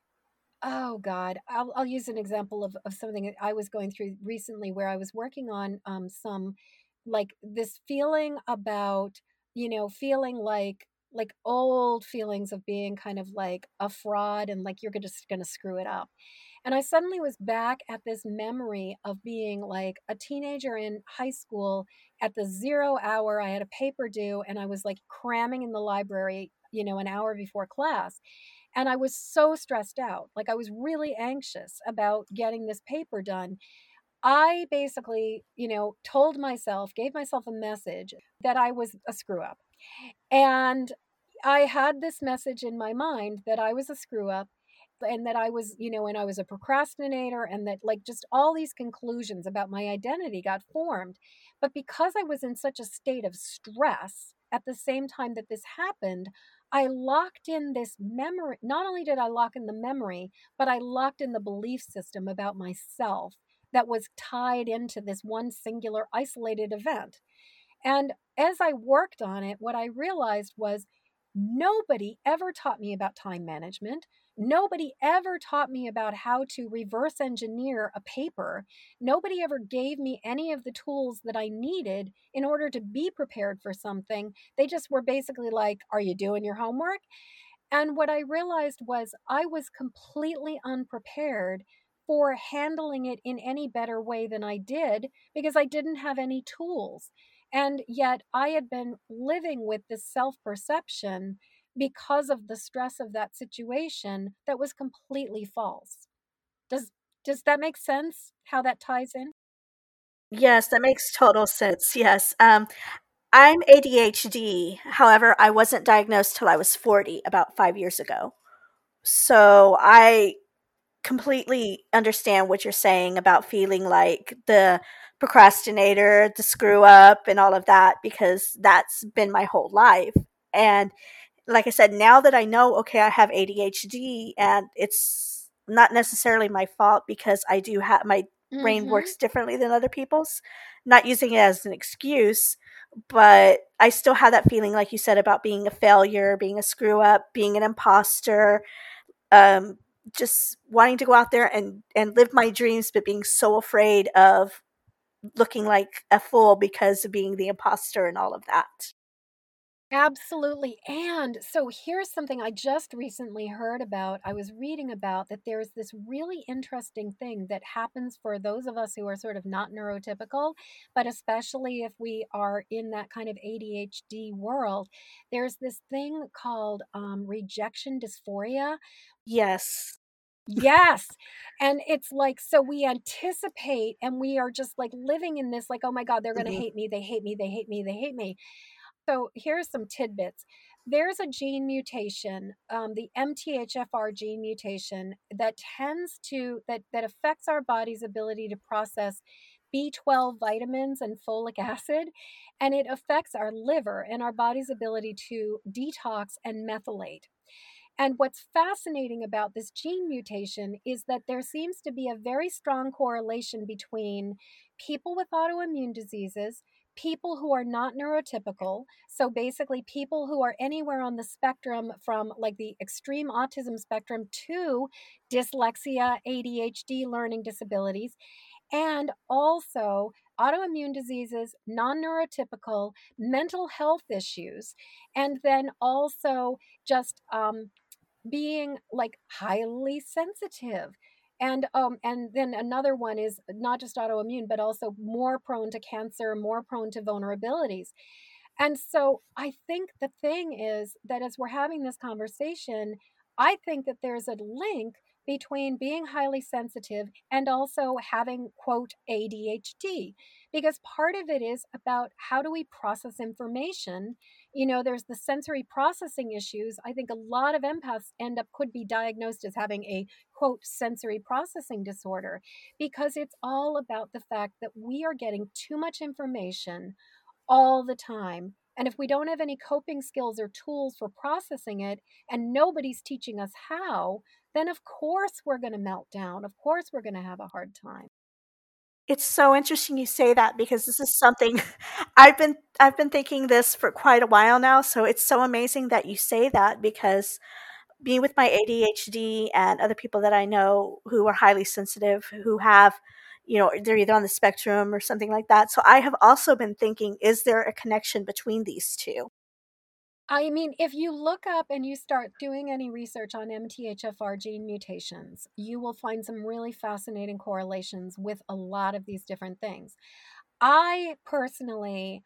Oh God, I'll use an example of something that I was going through recently where I was working on some like this feeling about, feeling like old feelings of being kind of like a fraud and like you're just gonna screw it up. And I suddenly was back at this memory of being like a teenager in high school at the 0 hour. I had a paper due and I was like cramming in the library, an hour before class, and I was so stressed out. Like I was really anxious about getting this paper done. I basically, told myself, gave myself a message that I was a screw up. And I had this message in my mind that I was a screw up and that I was, and I was a procrastinator and that like just all these conclusions about my identity got formed. But because I was in such a state of stress at the same time that this happened, I locked in this memory. Not only did I lock in the memory, but I locked in the belief system about myself that was tied into this one singular isolated event. And as I worked on it, what I realized was nobody ever taught me about time management. Nobody ever taught me about how to reverse engineer a paper. Nobody ever gave me any of the tools that I needed in order to be prepared for something. They just were basically like, "Are you doing your homework?" And what I realized was I was completely unprepared for handling it in any better way than I did because I didn't have any tools. And yet I had been living with this self perception because of the stress of that situation that was completely false. Does does that make sense how that ties in? Yes, that makes total sense. Yes. I'm ADHD. However, I wasn't diagnosed till I was 40, about 5 years ago. So I completely understand what you're saying about feeling like the procrastinator, the screw up, and all of that because that's been my whole life. And like I said, now that I know, okay, I have ADHD and it's not necessarily my fault because I do have my brain Mm-hmm. works differently than other people's, not using it as an excuse, but I still have that feeling, like you said, about being a failure, being a screw up, being an imposter, um, just wanting to go out there and live my dreams, but being so afraid of looking like a fool because of being the imposter and all of that. Absolutely. And so here's something I just recently heard about. I was reading about that there's this really interesting thing that happens for those of us who are sort of not neurotypical, but especially if we are in that kind of ADHD world. There's this thing called rejection dysphoria. Yes. Yes. And it's like, so we anticipate and we are just like living in this, like, oh my God, they're going to Mhm. hate me. They hate me. They hate me. They hate me. So here's some tidbits. There's a gene mutation, the MTHFR gene mutation, that tends to that affects our body's ability to process B12 vitamins and folic acid, and it affects our liver and our body's ability to detox and methylate. And what's fascinating about this gene mutation is that there seems to be a very strong correlation between people with autoimmune diseases, people who are not neurotypical. So basically, people who are anywhere on the spectrum from like the extreme autism spectrum to dyslexia, ADHD, learning disabilities, and also autoimmune diseases, non neurotypical, mental health issues, and then also just being like highly sensitive. And then another one is not just autoimmune but also more prone to cancer, more prone to vulnerabilities. And so I think the thing is that as we're having this conversation, I think that there's a link between being highly sensitive and also having, quote, ADHD. Because part of it is about how do we process information. There's the sensory processing issues. I think a lot of empaths could be diagnosed as having a, quote, sensory processing disorder, because it's all about the fact that we are getting too much information all the time. And if we don't have any coping skills or tools for processing it, and nobody's teaching us how, then of course we're going to melt down. Of course we're going to have a hard time. It's so interesting you say that, because this is something I've been thinking this for quite a while now. So it's so amazing that you say that, because being with my ADHD and other people that I know who are highly sensitive, who have, they're either on the spectrum or something like that. So I have also been thinking, is there a connection between these two? I mean, if you look up and you start doing any research on MTHFR gene mutations, you will find some really fascinating correlations with a lot of these different things. I personally,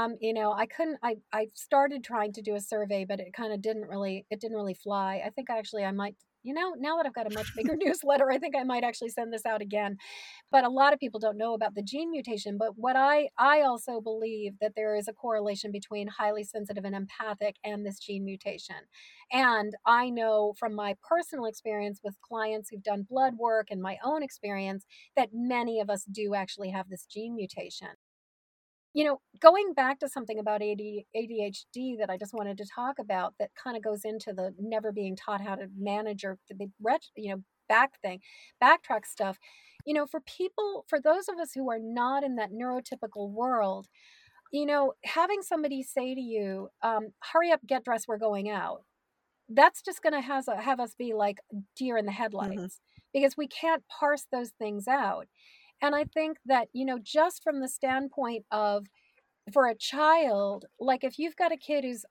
I started trying to do a survey, but it kind of it didn't really fly. I think actually I might, now that I've got a much bigger newsletter, I think I might actually send this out again. But a lot of people don't know about the gene mutation. But what I also believe that there is a correlation between highly sensitive and empathic and this gene mutation. And I know from my personal experience with clients who've done blood work and my own experience that many of us do actually have this gene mutation. Going back to something about ADHD that I just wanted to talk about, that kind of goes into the never being taught how to manage or backtrack stuff. For those of us who are not in that neurotypical world, having somebody say to you, hurry up, get dressed, we're going out. That's just going to have us be like deer in the headlights, because we can't parse those things out. And I think that, just from the standpoint of, for a child, like if you've got a kid who's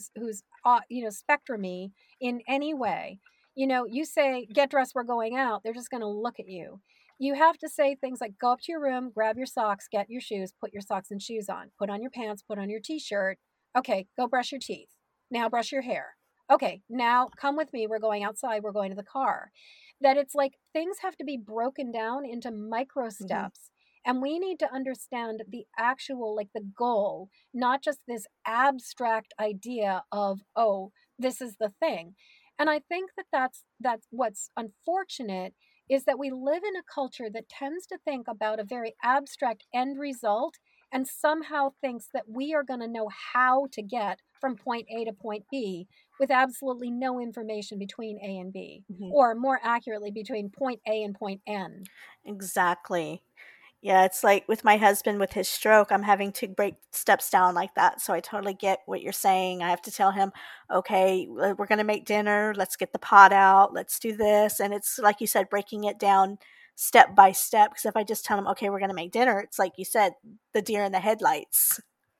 spectrumy in any way, you say, get dressed, we're going out, they're just going to look at you. You have to say things like, go up to your room, grab your socks, get your shoes, put your socks and shoes on, put on your pants, put on your t-shirt. Okay, go brush your teeth. Now brush your hair. Okay, now come with me, we're going outside, we're going to the car. That it's like things have to be broken down into micro steps. And we need to understand the actual, like the goal, not just this abstract idea of, oh, this is the thing. And I think that that's what's unfortunate, is that we live in a culture that tends to think about a very abstract end result, and somehow thinks that we are going to know how to get from point A to point B with absolutely no information between A and B, or more accurately, between point A and point N. Exactly. Yeah, it's like with my husband with his stroke, I'm having to break steps down like that. So I totally get what you're saying. I have to tell him, okay, we're going to make dinner. Let's get the pot out. Let's do this. And it's like you said, breaking it down step by step. Because if I just tell him, okay, we're going to make dinner, it's like you said, the deer in the headlights.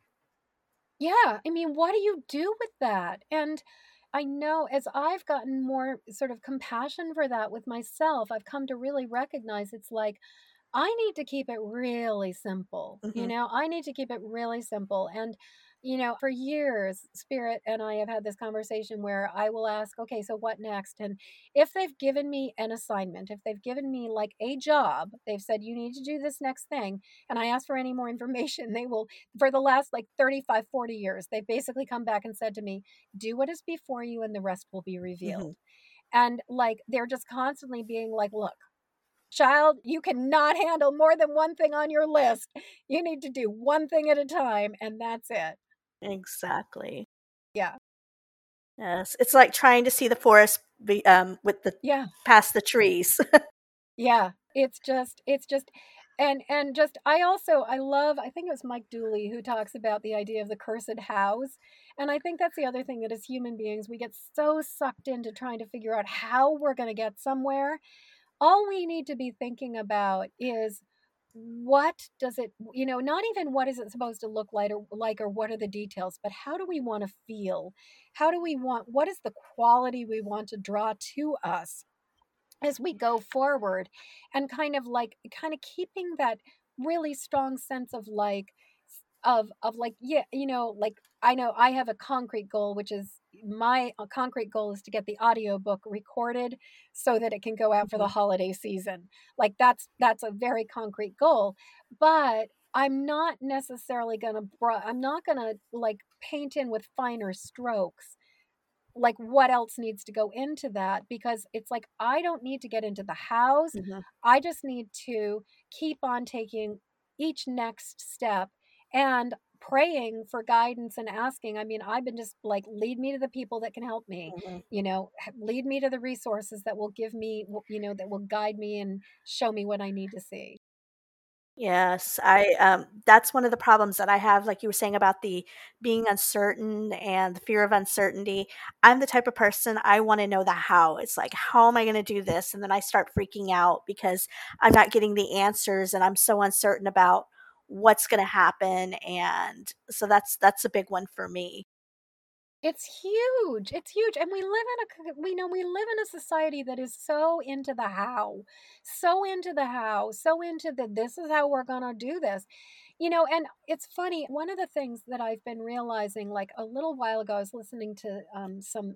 Yeah, I mean, what do you do with that? And I know as I've gotten more sort of compassion for that with myself, I've come to really recognize it's like, I need to keep it really simple. I need to keep it really simple. And, for years, Spirit and I have had this conversation where I will ask, okay, so what next? And if they've given me an assignment, if they've given me like a job, they've said, you need to do this next thing, and I ask for any more information, they will, for the last like 35, 40 years, they've basically come back and said to me, do what is before you and the rest will be revealed. And like, they're just constantly being like, look, child, you cannot handle more than one thing on your list. You need to do one thing at a time, and that's it. Exactly. Yeah. Yes. It's like trying to see the forest with the past the trees. Yeah. It's just, and just, I think it was Mike Dooley who talks about the idea of the cursed house. And I think that's the other thing, that as human beings, we get so sucked into trying to figure out how we're going to get somewhere. All we need to be thinking about is, what does it, not even what is it supposed to look like, or what are the details, but how do we want to feel? What is the quality we want to draw to us as we go forward? And kind of keeping that really strong sense of like, like, yeah, like, I know I have a concrete goal, which is my concrete goal is to get the audiobook recorded so that it can go out for the holiday season. Like that's a very concrete goal, but I'm not necessarily going to I'm not going to like paint in with finer strokes like what else needs to go into that, because it's like I don't need to get into the hows. Mhm. I just need to keep on taking each next step and praying for guidance and asking. I mean, I've been just like, lead me to the people that can help me, Mhm. lead me to the resources that will give me, that will guide me and show me what I need to see. Yes, I that's one of the problems that I have, like you were saying about the being uncertain and the fear of uncertainty. I'm the type of person I want to know the how. It's like, how am I going to do this? And then I start freaking out because I'm not getting the answers and I'm so uncertain about what's going to happen. And so that's a big one for me. It's huge. It's huge. And we live in a society that is so into the how, so into the this is how we're going to do this. And it's funny. One of the things that I've been realizing, like a little while ago, I was listening to some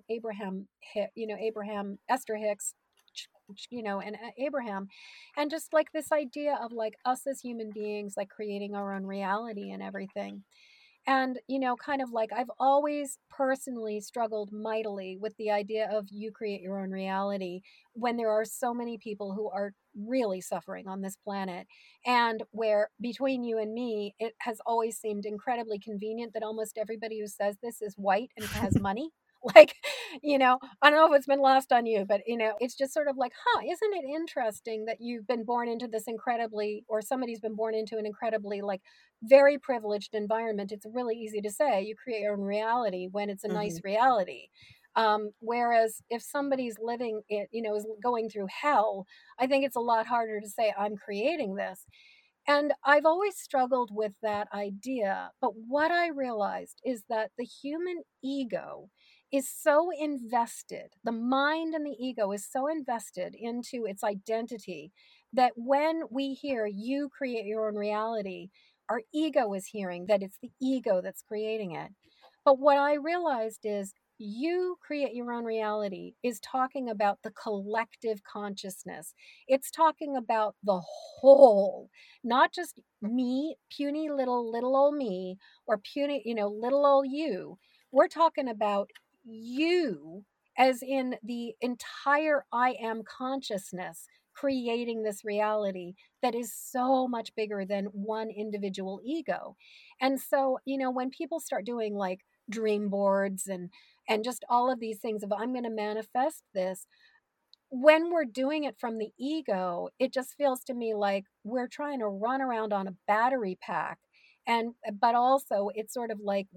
Abraham Esther Hicks, and Abraham, and just like this idea of like us as human beings, like creating our own reality and everything. And, kind of like I've always personally struggled mightily with the idea of you create your own reality when there are so many people who are really suffering on this planet. And where between you and me, it has always seemed incredibly convenient that almost everybody who says this is white and has money. Like, I don't know if it's been lost on you, but, it's just sort of like, isn't it interesting that you've been born into this incredibly, or somebody's been born into an incredibly, like, very privileged environment. It's really easy to say you create your own reality when it's a nice Mhm. reality. Whereas if somebody's living it, is going through hell, I think it's a lot harder to say I'm creating this. And I've always struggled with that idea. But what I realized is that the human ego is so invested, the mind and the ego is so invested into its identity that when we hear you create your own reality, our ego is hearing that it's the ego that's creating it. But what I realized is you create your own reality is talking about the collective consciousness. It's talking about the whole, not just me, puny little old me, or puny, little old you. We're talking about you as in the entire I am consciousness creating this reality that is so much bigger than one individual ego. And so, when people start doing like dream boards and just all of these things of I'm going to manifest this, when we're doing it from the ego, it just feels to me like we're trying to run around on a battery pack. And but also it's sort of like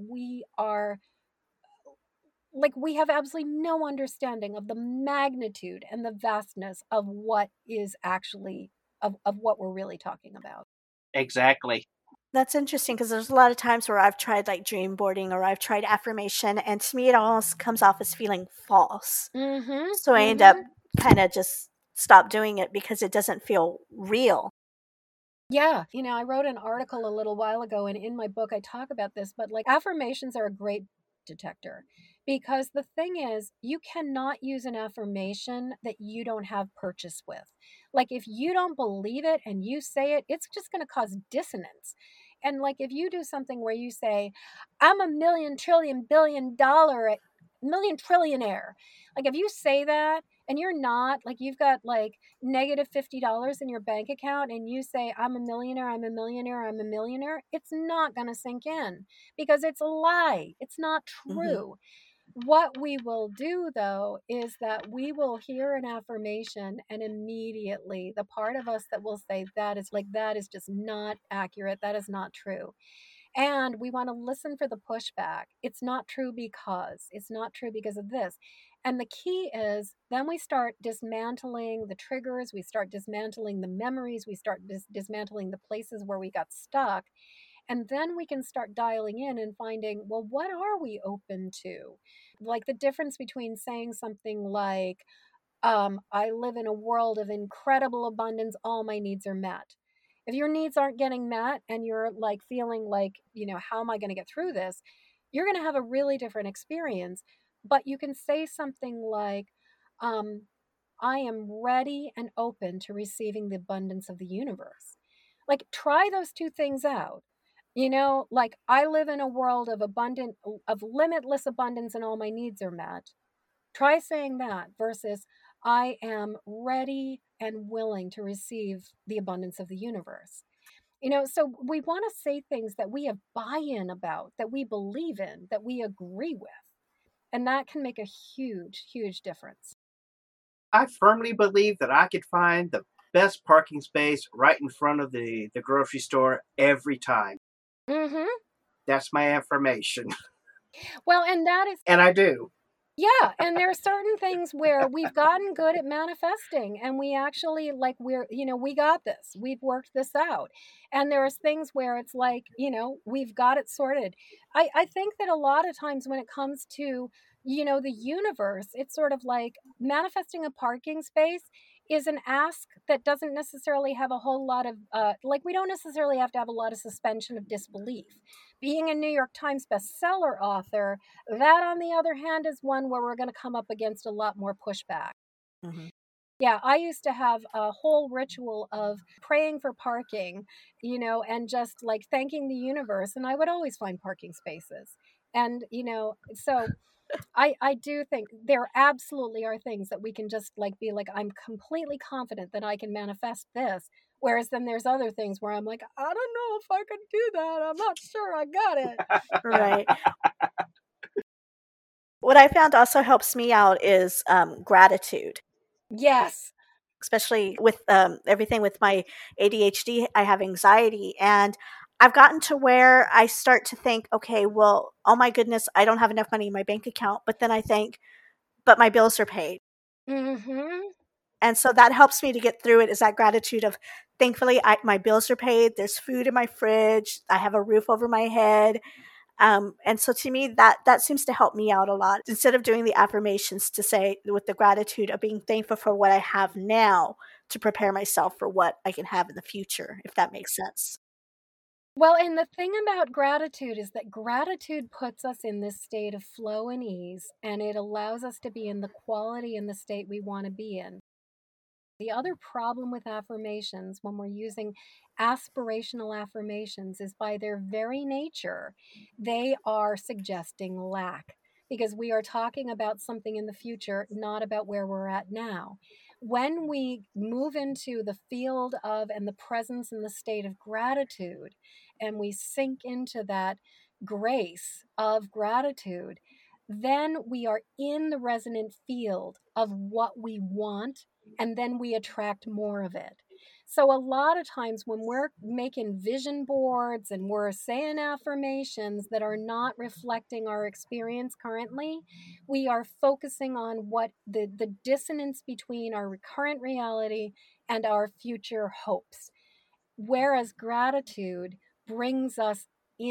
we have absolutely no understanding of the magnitude and the vastness of what is actually of what we're really talking about. Exactly. That's interesting because there's a lot of times where I've tried like dream boarding or I've tried affirmation, and to me, it almost comes off as feeling false. Mm-hmm. So I end up kind of just stop doing it because it doesn't feel real. Yeah. I wrote an article a little while ago, and in my book, I talk about this, but like affirmations are a great detector because the thing is, you cannot use an affirmation that you don't have purchase with. Like, if you don't believe it and you say it, it's just going to cause dissonance. And like, if you do something where you say, I'm a million trillion billion dollar million trillionaire, like if you say that and you're not, like, you've got like negative $50 in your bank account and you say I'm a millionaire, I'm a millionaire, I'm a millionaire, it's not going to sink in because it's a lie. It's not Hmm. true. What we will do though is that we will hear an affirmation and immediately the part of us that will say that is just not accurate, that is not true, and we want to listen for the pushback. It's not true because of this. And the key is then we start dismantling the triggers, we start dismantling the memories, we start dismantling the places where we got stuck. And then we can start dialing in and finding, well, what are we open to? Like the difference between saying something like, I live in a world of incredible abundance, all my needs are met. If your needs aren't getting met and you're like feeling like, how am I going to get through this? You're going to have a really different experience. but you can say something like, um, I am ready and open to receiving the abundance of the universe. Like, try those two things out. Like, I live in a world of limitless abundance, and all my needs are met. Try saying that versus, I am ready and willing to receive the abundance of the universe. So we want to say things that we have buy-in about, that we believe in, that we agree with. And that can make a huge, huge difference. I firmly believe that I could find the best parking space right in front of the grocery store every time. Mm-hmm. That's my affirmation. Well, and that is, And I do. yeah, and there are certain things where we've gotten good at manifesting, and we actually, like, we got this. We've worked this out. And there's things where it's like, we've got it sorted. I think that a lot of times when it comes to, the universe, it's sort of like manifesting a parking space is an ask that doesn't necessarily have a whole lot of, like, we don't necessarily have to have a lot of suspension of disbelief. Being a New York Times bestseller author, that, on the other hand, is one where we're going to come up against a lot more pushback. Mhm. Yeah, I used to have a whole ritual of praying for parking, and just like thanking the universe, and I would always find parking spaces. And, so I do think there absolutely are things that we can just like be like, I'm completely confident that I can manifest this. Whereas then there's other things where I'm like, I don't know if I can do that. I'm not sure I got it. Right. What I found also helps me out is gratitude, Yes. especially with everything with my ADHD. I have anxiety, and I've gotten to where I start to think, okay, well, oh my goodness, I don't have enough money in my bank account. But then I think, but my bills are paid. Mm-hmm. And so that helps me to get through it, is that gratitude of, thankfully, my bills are paid. There's food in my fridge. I have a roof over my head. And so to me, that seems to help me out a lot. Instead of doing the affirmations, to say with the gratitude of being thankful for what I have now, to prepare myself for what I can have in the future, if that makes sense. Well, and the thing about gratitude is that gratitude puts us in this state of flow and ease, and it allows us to be in the quality and the state we want to be in. The other problem with affirmations when we're using aspirational affirmations is, by their very nature, they are suggesting lack, because we are talking about something in the future, not about where we're at now. When we move into the field of and the presence and the state of gratitude, and we sink into that grace of gratitude, then we are in the resonant field of what we want, and then we attract more of it. So, a lot of times when we're making vision boards and we're saying affirmations that are not reflecting our experience currently, we are focusing on what the dissonance between our current reality and our future hopes. Whereas gratitude brings us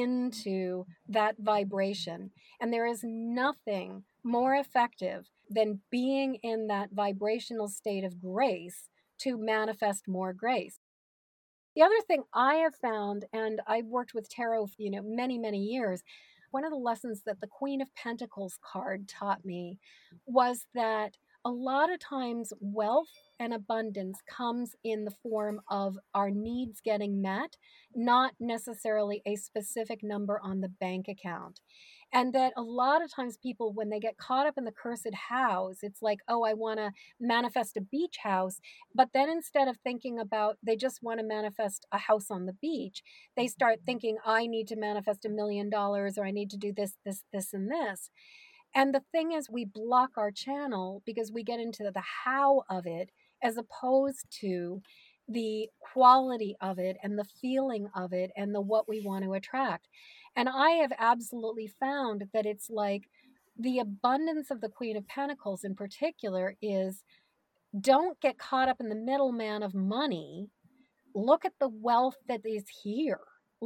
into that vibration. And there is nothing more effective than being in that vibrational state of grace to manifest more grace. The other thing I have found, and I've worked with tarot, many, many years, one of the lessons that the Queen of Pentacles card taught me was that a lot of times wealth and abundance comes in the form of our needs getting met, not necessarily a specific number on the bank account. And that a lot of times people, when they get caught up in the cursed house, it's like, oh, I want to manifest a beach house. But then instead of thinking about they just want to manifest a house on the beach, they start thinking, I need to manifest $1 million, or I need to do this, this, this, and this. And the thing is, we block our channel because we get into the how of it as opposed to the quality of it and the feeling of it and the what we want to attract. And I have absolutely found that it's like the abundance of the Queen of Pentacles in particular is, don't get caught up in the middleman of money. Look at the wealth that is here. Like,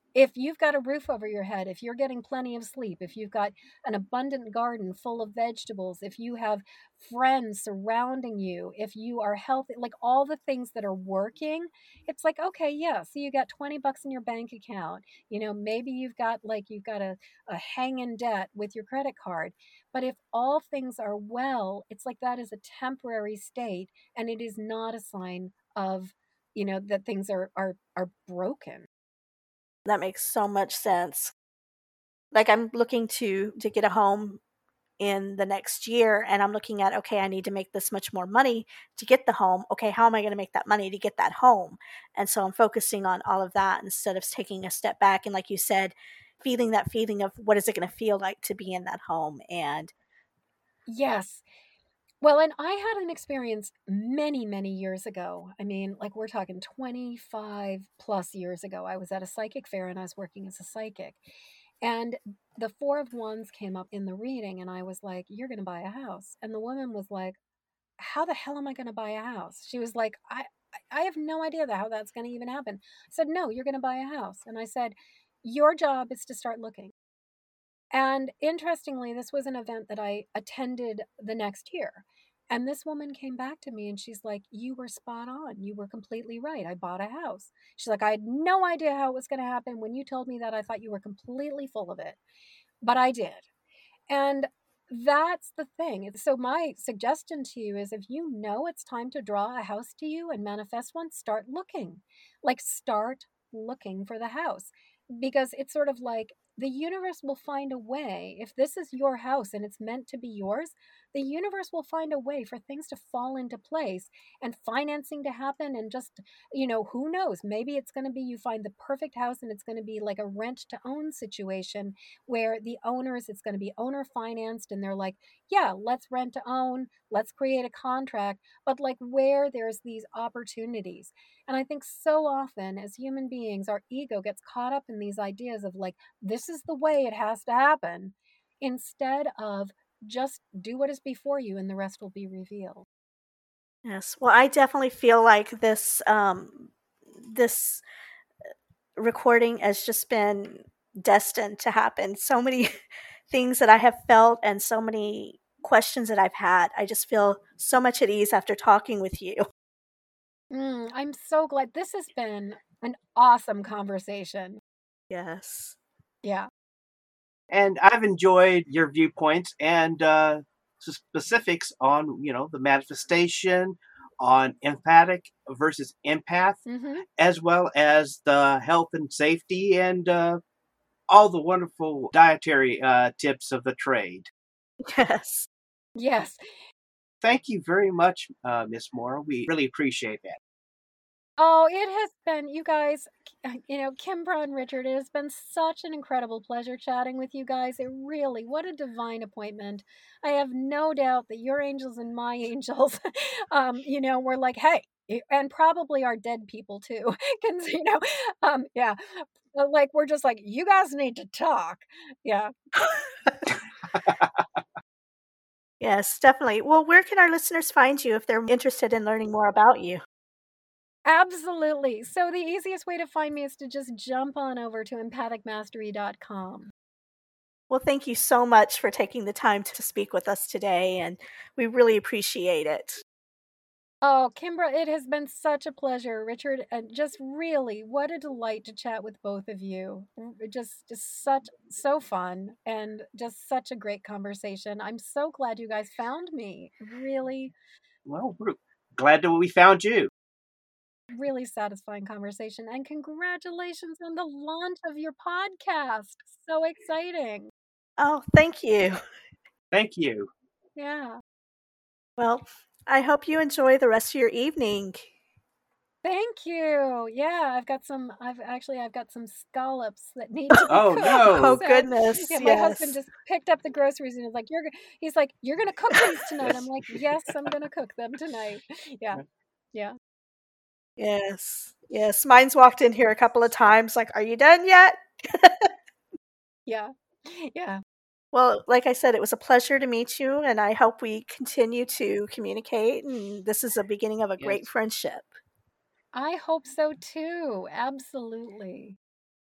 If you've got a roof over your head, if you're getting plenty of sleep, if you've got an abundant garden full of vegetables, if you have friends surrounding you, if you are healthy, like all the things that are working, it's like, okay, yeah, so you got $20 in your bank account. Maybe you've got a hang in debt with your credit card. But if all things are well, it's like that is a temporary state, and it is not a sign of, that things are broken. That makes so much sense. Like I'm looking to get a home in the next year, and I'm looking at, okay, I need to make this much more money to get the home. Okay, how am I going to make that money to get that home? And so I'm focusing on all of that instead of taking a step back and, like you said, feeling that feeling of what is it going to feel like to be in that home. And Yes. Well, and I had an experience many, many years ago. I mean, like we're talking 25 plus years ago. I was at a psychic fair and I was working as a psychic. And the Four of Wands came up in the reading, and I was like, "You're going to buy a house." And the woman was like, "How the hell am I going to buy a house?" She was like, I have no idea how that's going to even happen. I said, "No, you're going to buy a house." And I said, "Your job is to start looking." And interestingly, this was an event that I attended the next year. And this woman came back to me and she's like, "You were spot on. You were completely right. I bought a house." She's like, "I had no idea how it was going to happen. When you told me that, I thought you were completely full of it. But I did." And that's the thing. So, my suggestion to you is, if you know it's time to draw a house to you and manifest one, start looking. Like, start looking for the house, because it's sort of like the universe will find a way. If this is your house and it's meant to be yours, the universe will find a way for things to fall into place and financing to happen. And just, who knows? Maybe it's going to be you find the perfect house and it's going to be like a rent to own situation where the owners, it's going to be owner financed, and they're like, "Yeah, let's rent to own, let's create a contract." But like, where there's these opportunities. And I think so often as human beings, our ego gets caught up in these ideas of like, this is the way it has to happen, instead of just do what is before you and the rest will be revealed. yes, well, I definitely feel like this recording has just been destined to happen. So many things that I have felt and so many questions that I've had. I just feel so much at ease after talking with you. I'm so glad. This has been an awesome conversation. Yes. Yeah. And I've enjoyed your viewpoints and specifics on, the manifestation, on emphatic versus empath, Mm-hmm. as well as the health and safety and all the wonderful dietary tips of the trade. Yes. Yes. Thank you very much, Miss Moore. We really appreciate that. Oh, it has been, you guys, Kimbra and Richard, it has been such an incredible pleasure chatting with you guys. It really, what a divine appointment. I have no doubt that your angels and my angels, were like, "Hey," and probably our dead people too. Because, yeah, like, we're just like, "You guys need to talk." Yeah. Yes, definitely. Well, where can our listeners find you if they're interested in learning more about you? Absolutely. So the easiest way to find me is to just jump on over to empathicmastery.com. Well, thank you so much for taking the time to speak with us today, and we really appreciate it. Oh, Kimbra, it has been such a pleasure, Richard, and just really, what a delight to chat with both of you. Just so fun, and just such a great conversation. I'm so glad you guys found me. Really, Well, we're glad that we found you. really satisfying conversation, and congratulations on the launch of your podcast. So exciting. Oh, thank you. Thank you. Yeah. Well, I hope you enjoy the rest of your evening. Thank you. Yeah, I've got some scallops that need to be Oh, cooked. no. Oh, So, goodness, yeah, my husband yes. just picked up the groceries and is like, he's like, "You're gonna cook these tonight." I'm like, "Yes, I'm gonna cook them tonight." Yeah, yeah, Yes. Yes. Mine's walked in here a couple of times, like, "Are you done yet?" yeah, yeah. Well, like I said, it was a pleasure to meet you, and I hope we continue to communicate, and this is the beginning of a great Yes. friendship. I hope so too. Absolutely.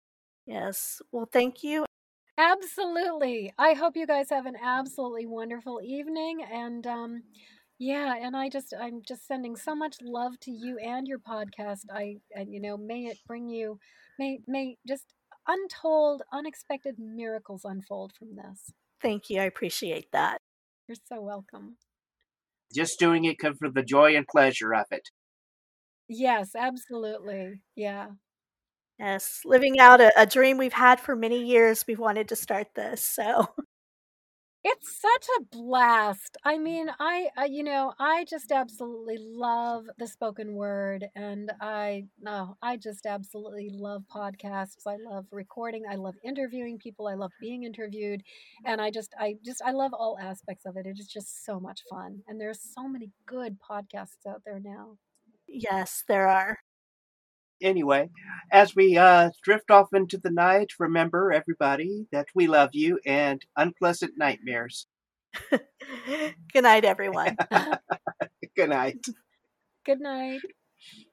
Yes. Well, thank you. Absolutely. I hope you guys have an absolutely wonderful evening. And yeah, and I'm just sending so much love to you and your podcast. And, may it bring you, may just untold, unexpected miracles unfold from this. Thank you. I appreciate that. You're so welcome. Just doing it for the joy and pleasure of it. Yes, absolutely. Yeah. Yes. Living out a dream we've had for many years. We've wanted to start this. So It's such a blast. I mean, I just absolutely love the spoken word, and I just absolutely love podcasts. I love recording. I love interviewing people. I love being interviewed, and I love all aspects of it. It is just so much fun, and there's so many good podcasts out there now. yes, there are. Anyway, as we drift off into the night, remember, everybody, that we love you and unpleasant nightmares. Good night, everyone. Good night. Good night.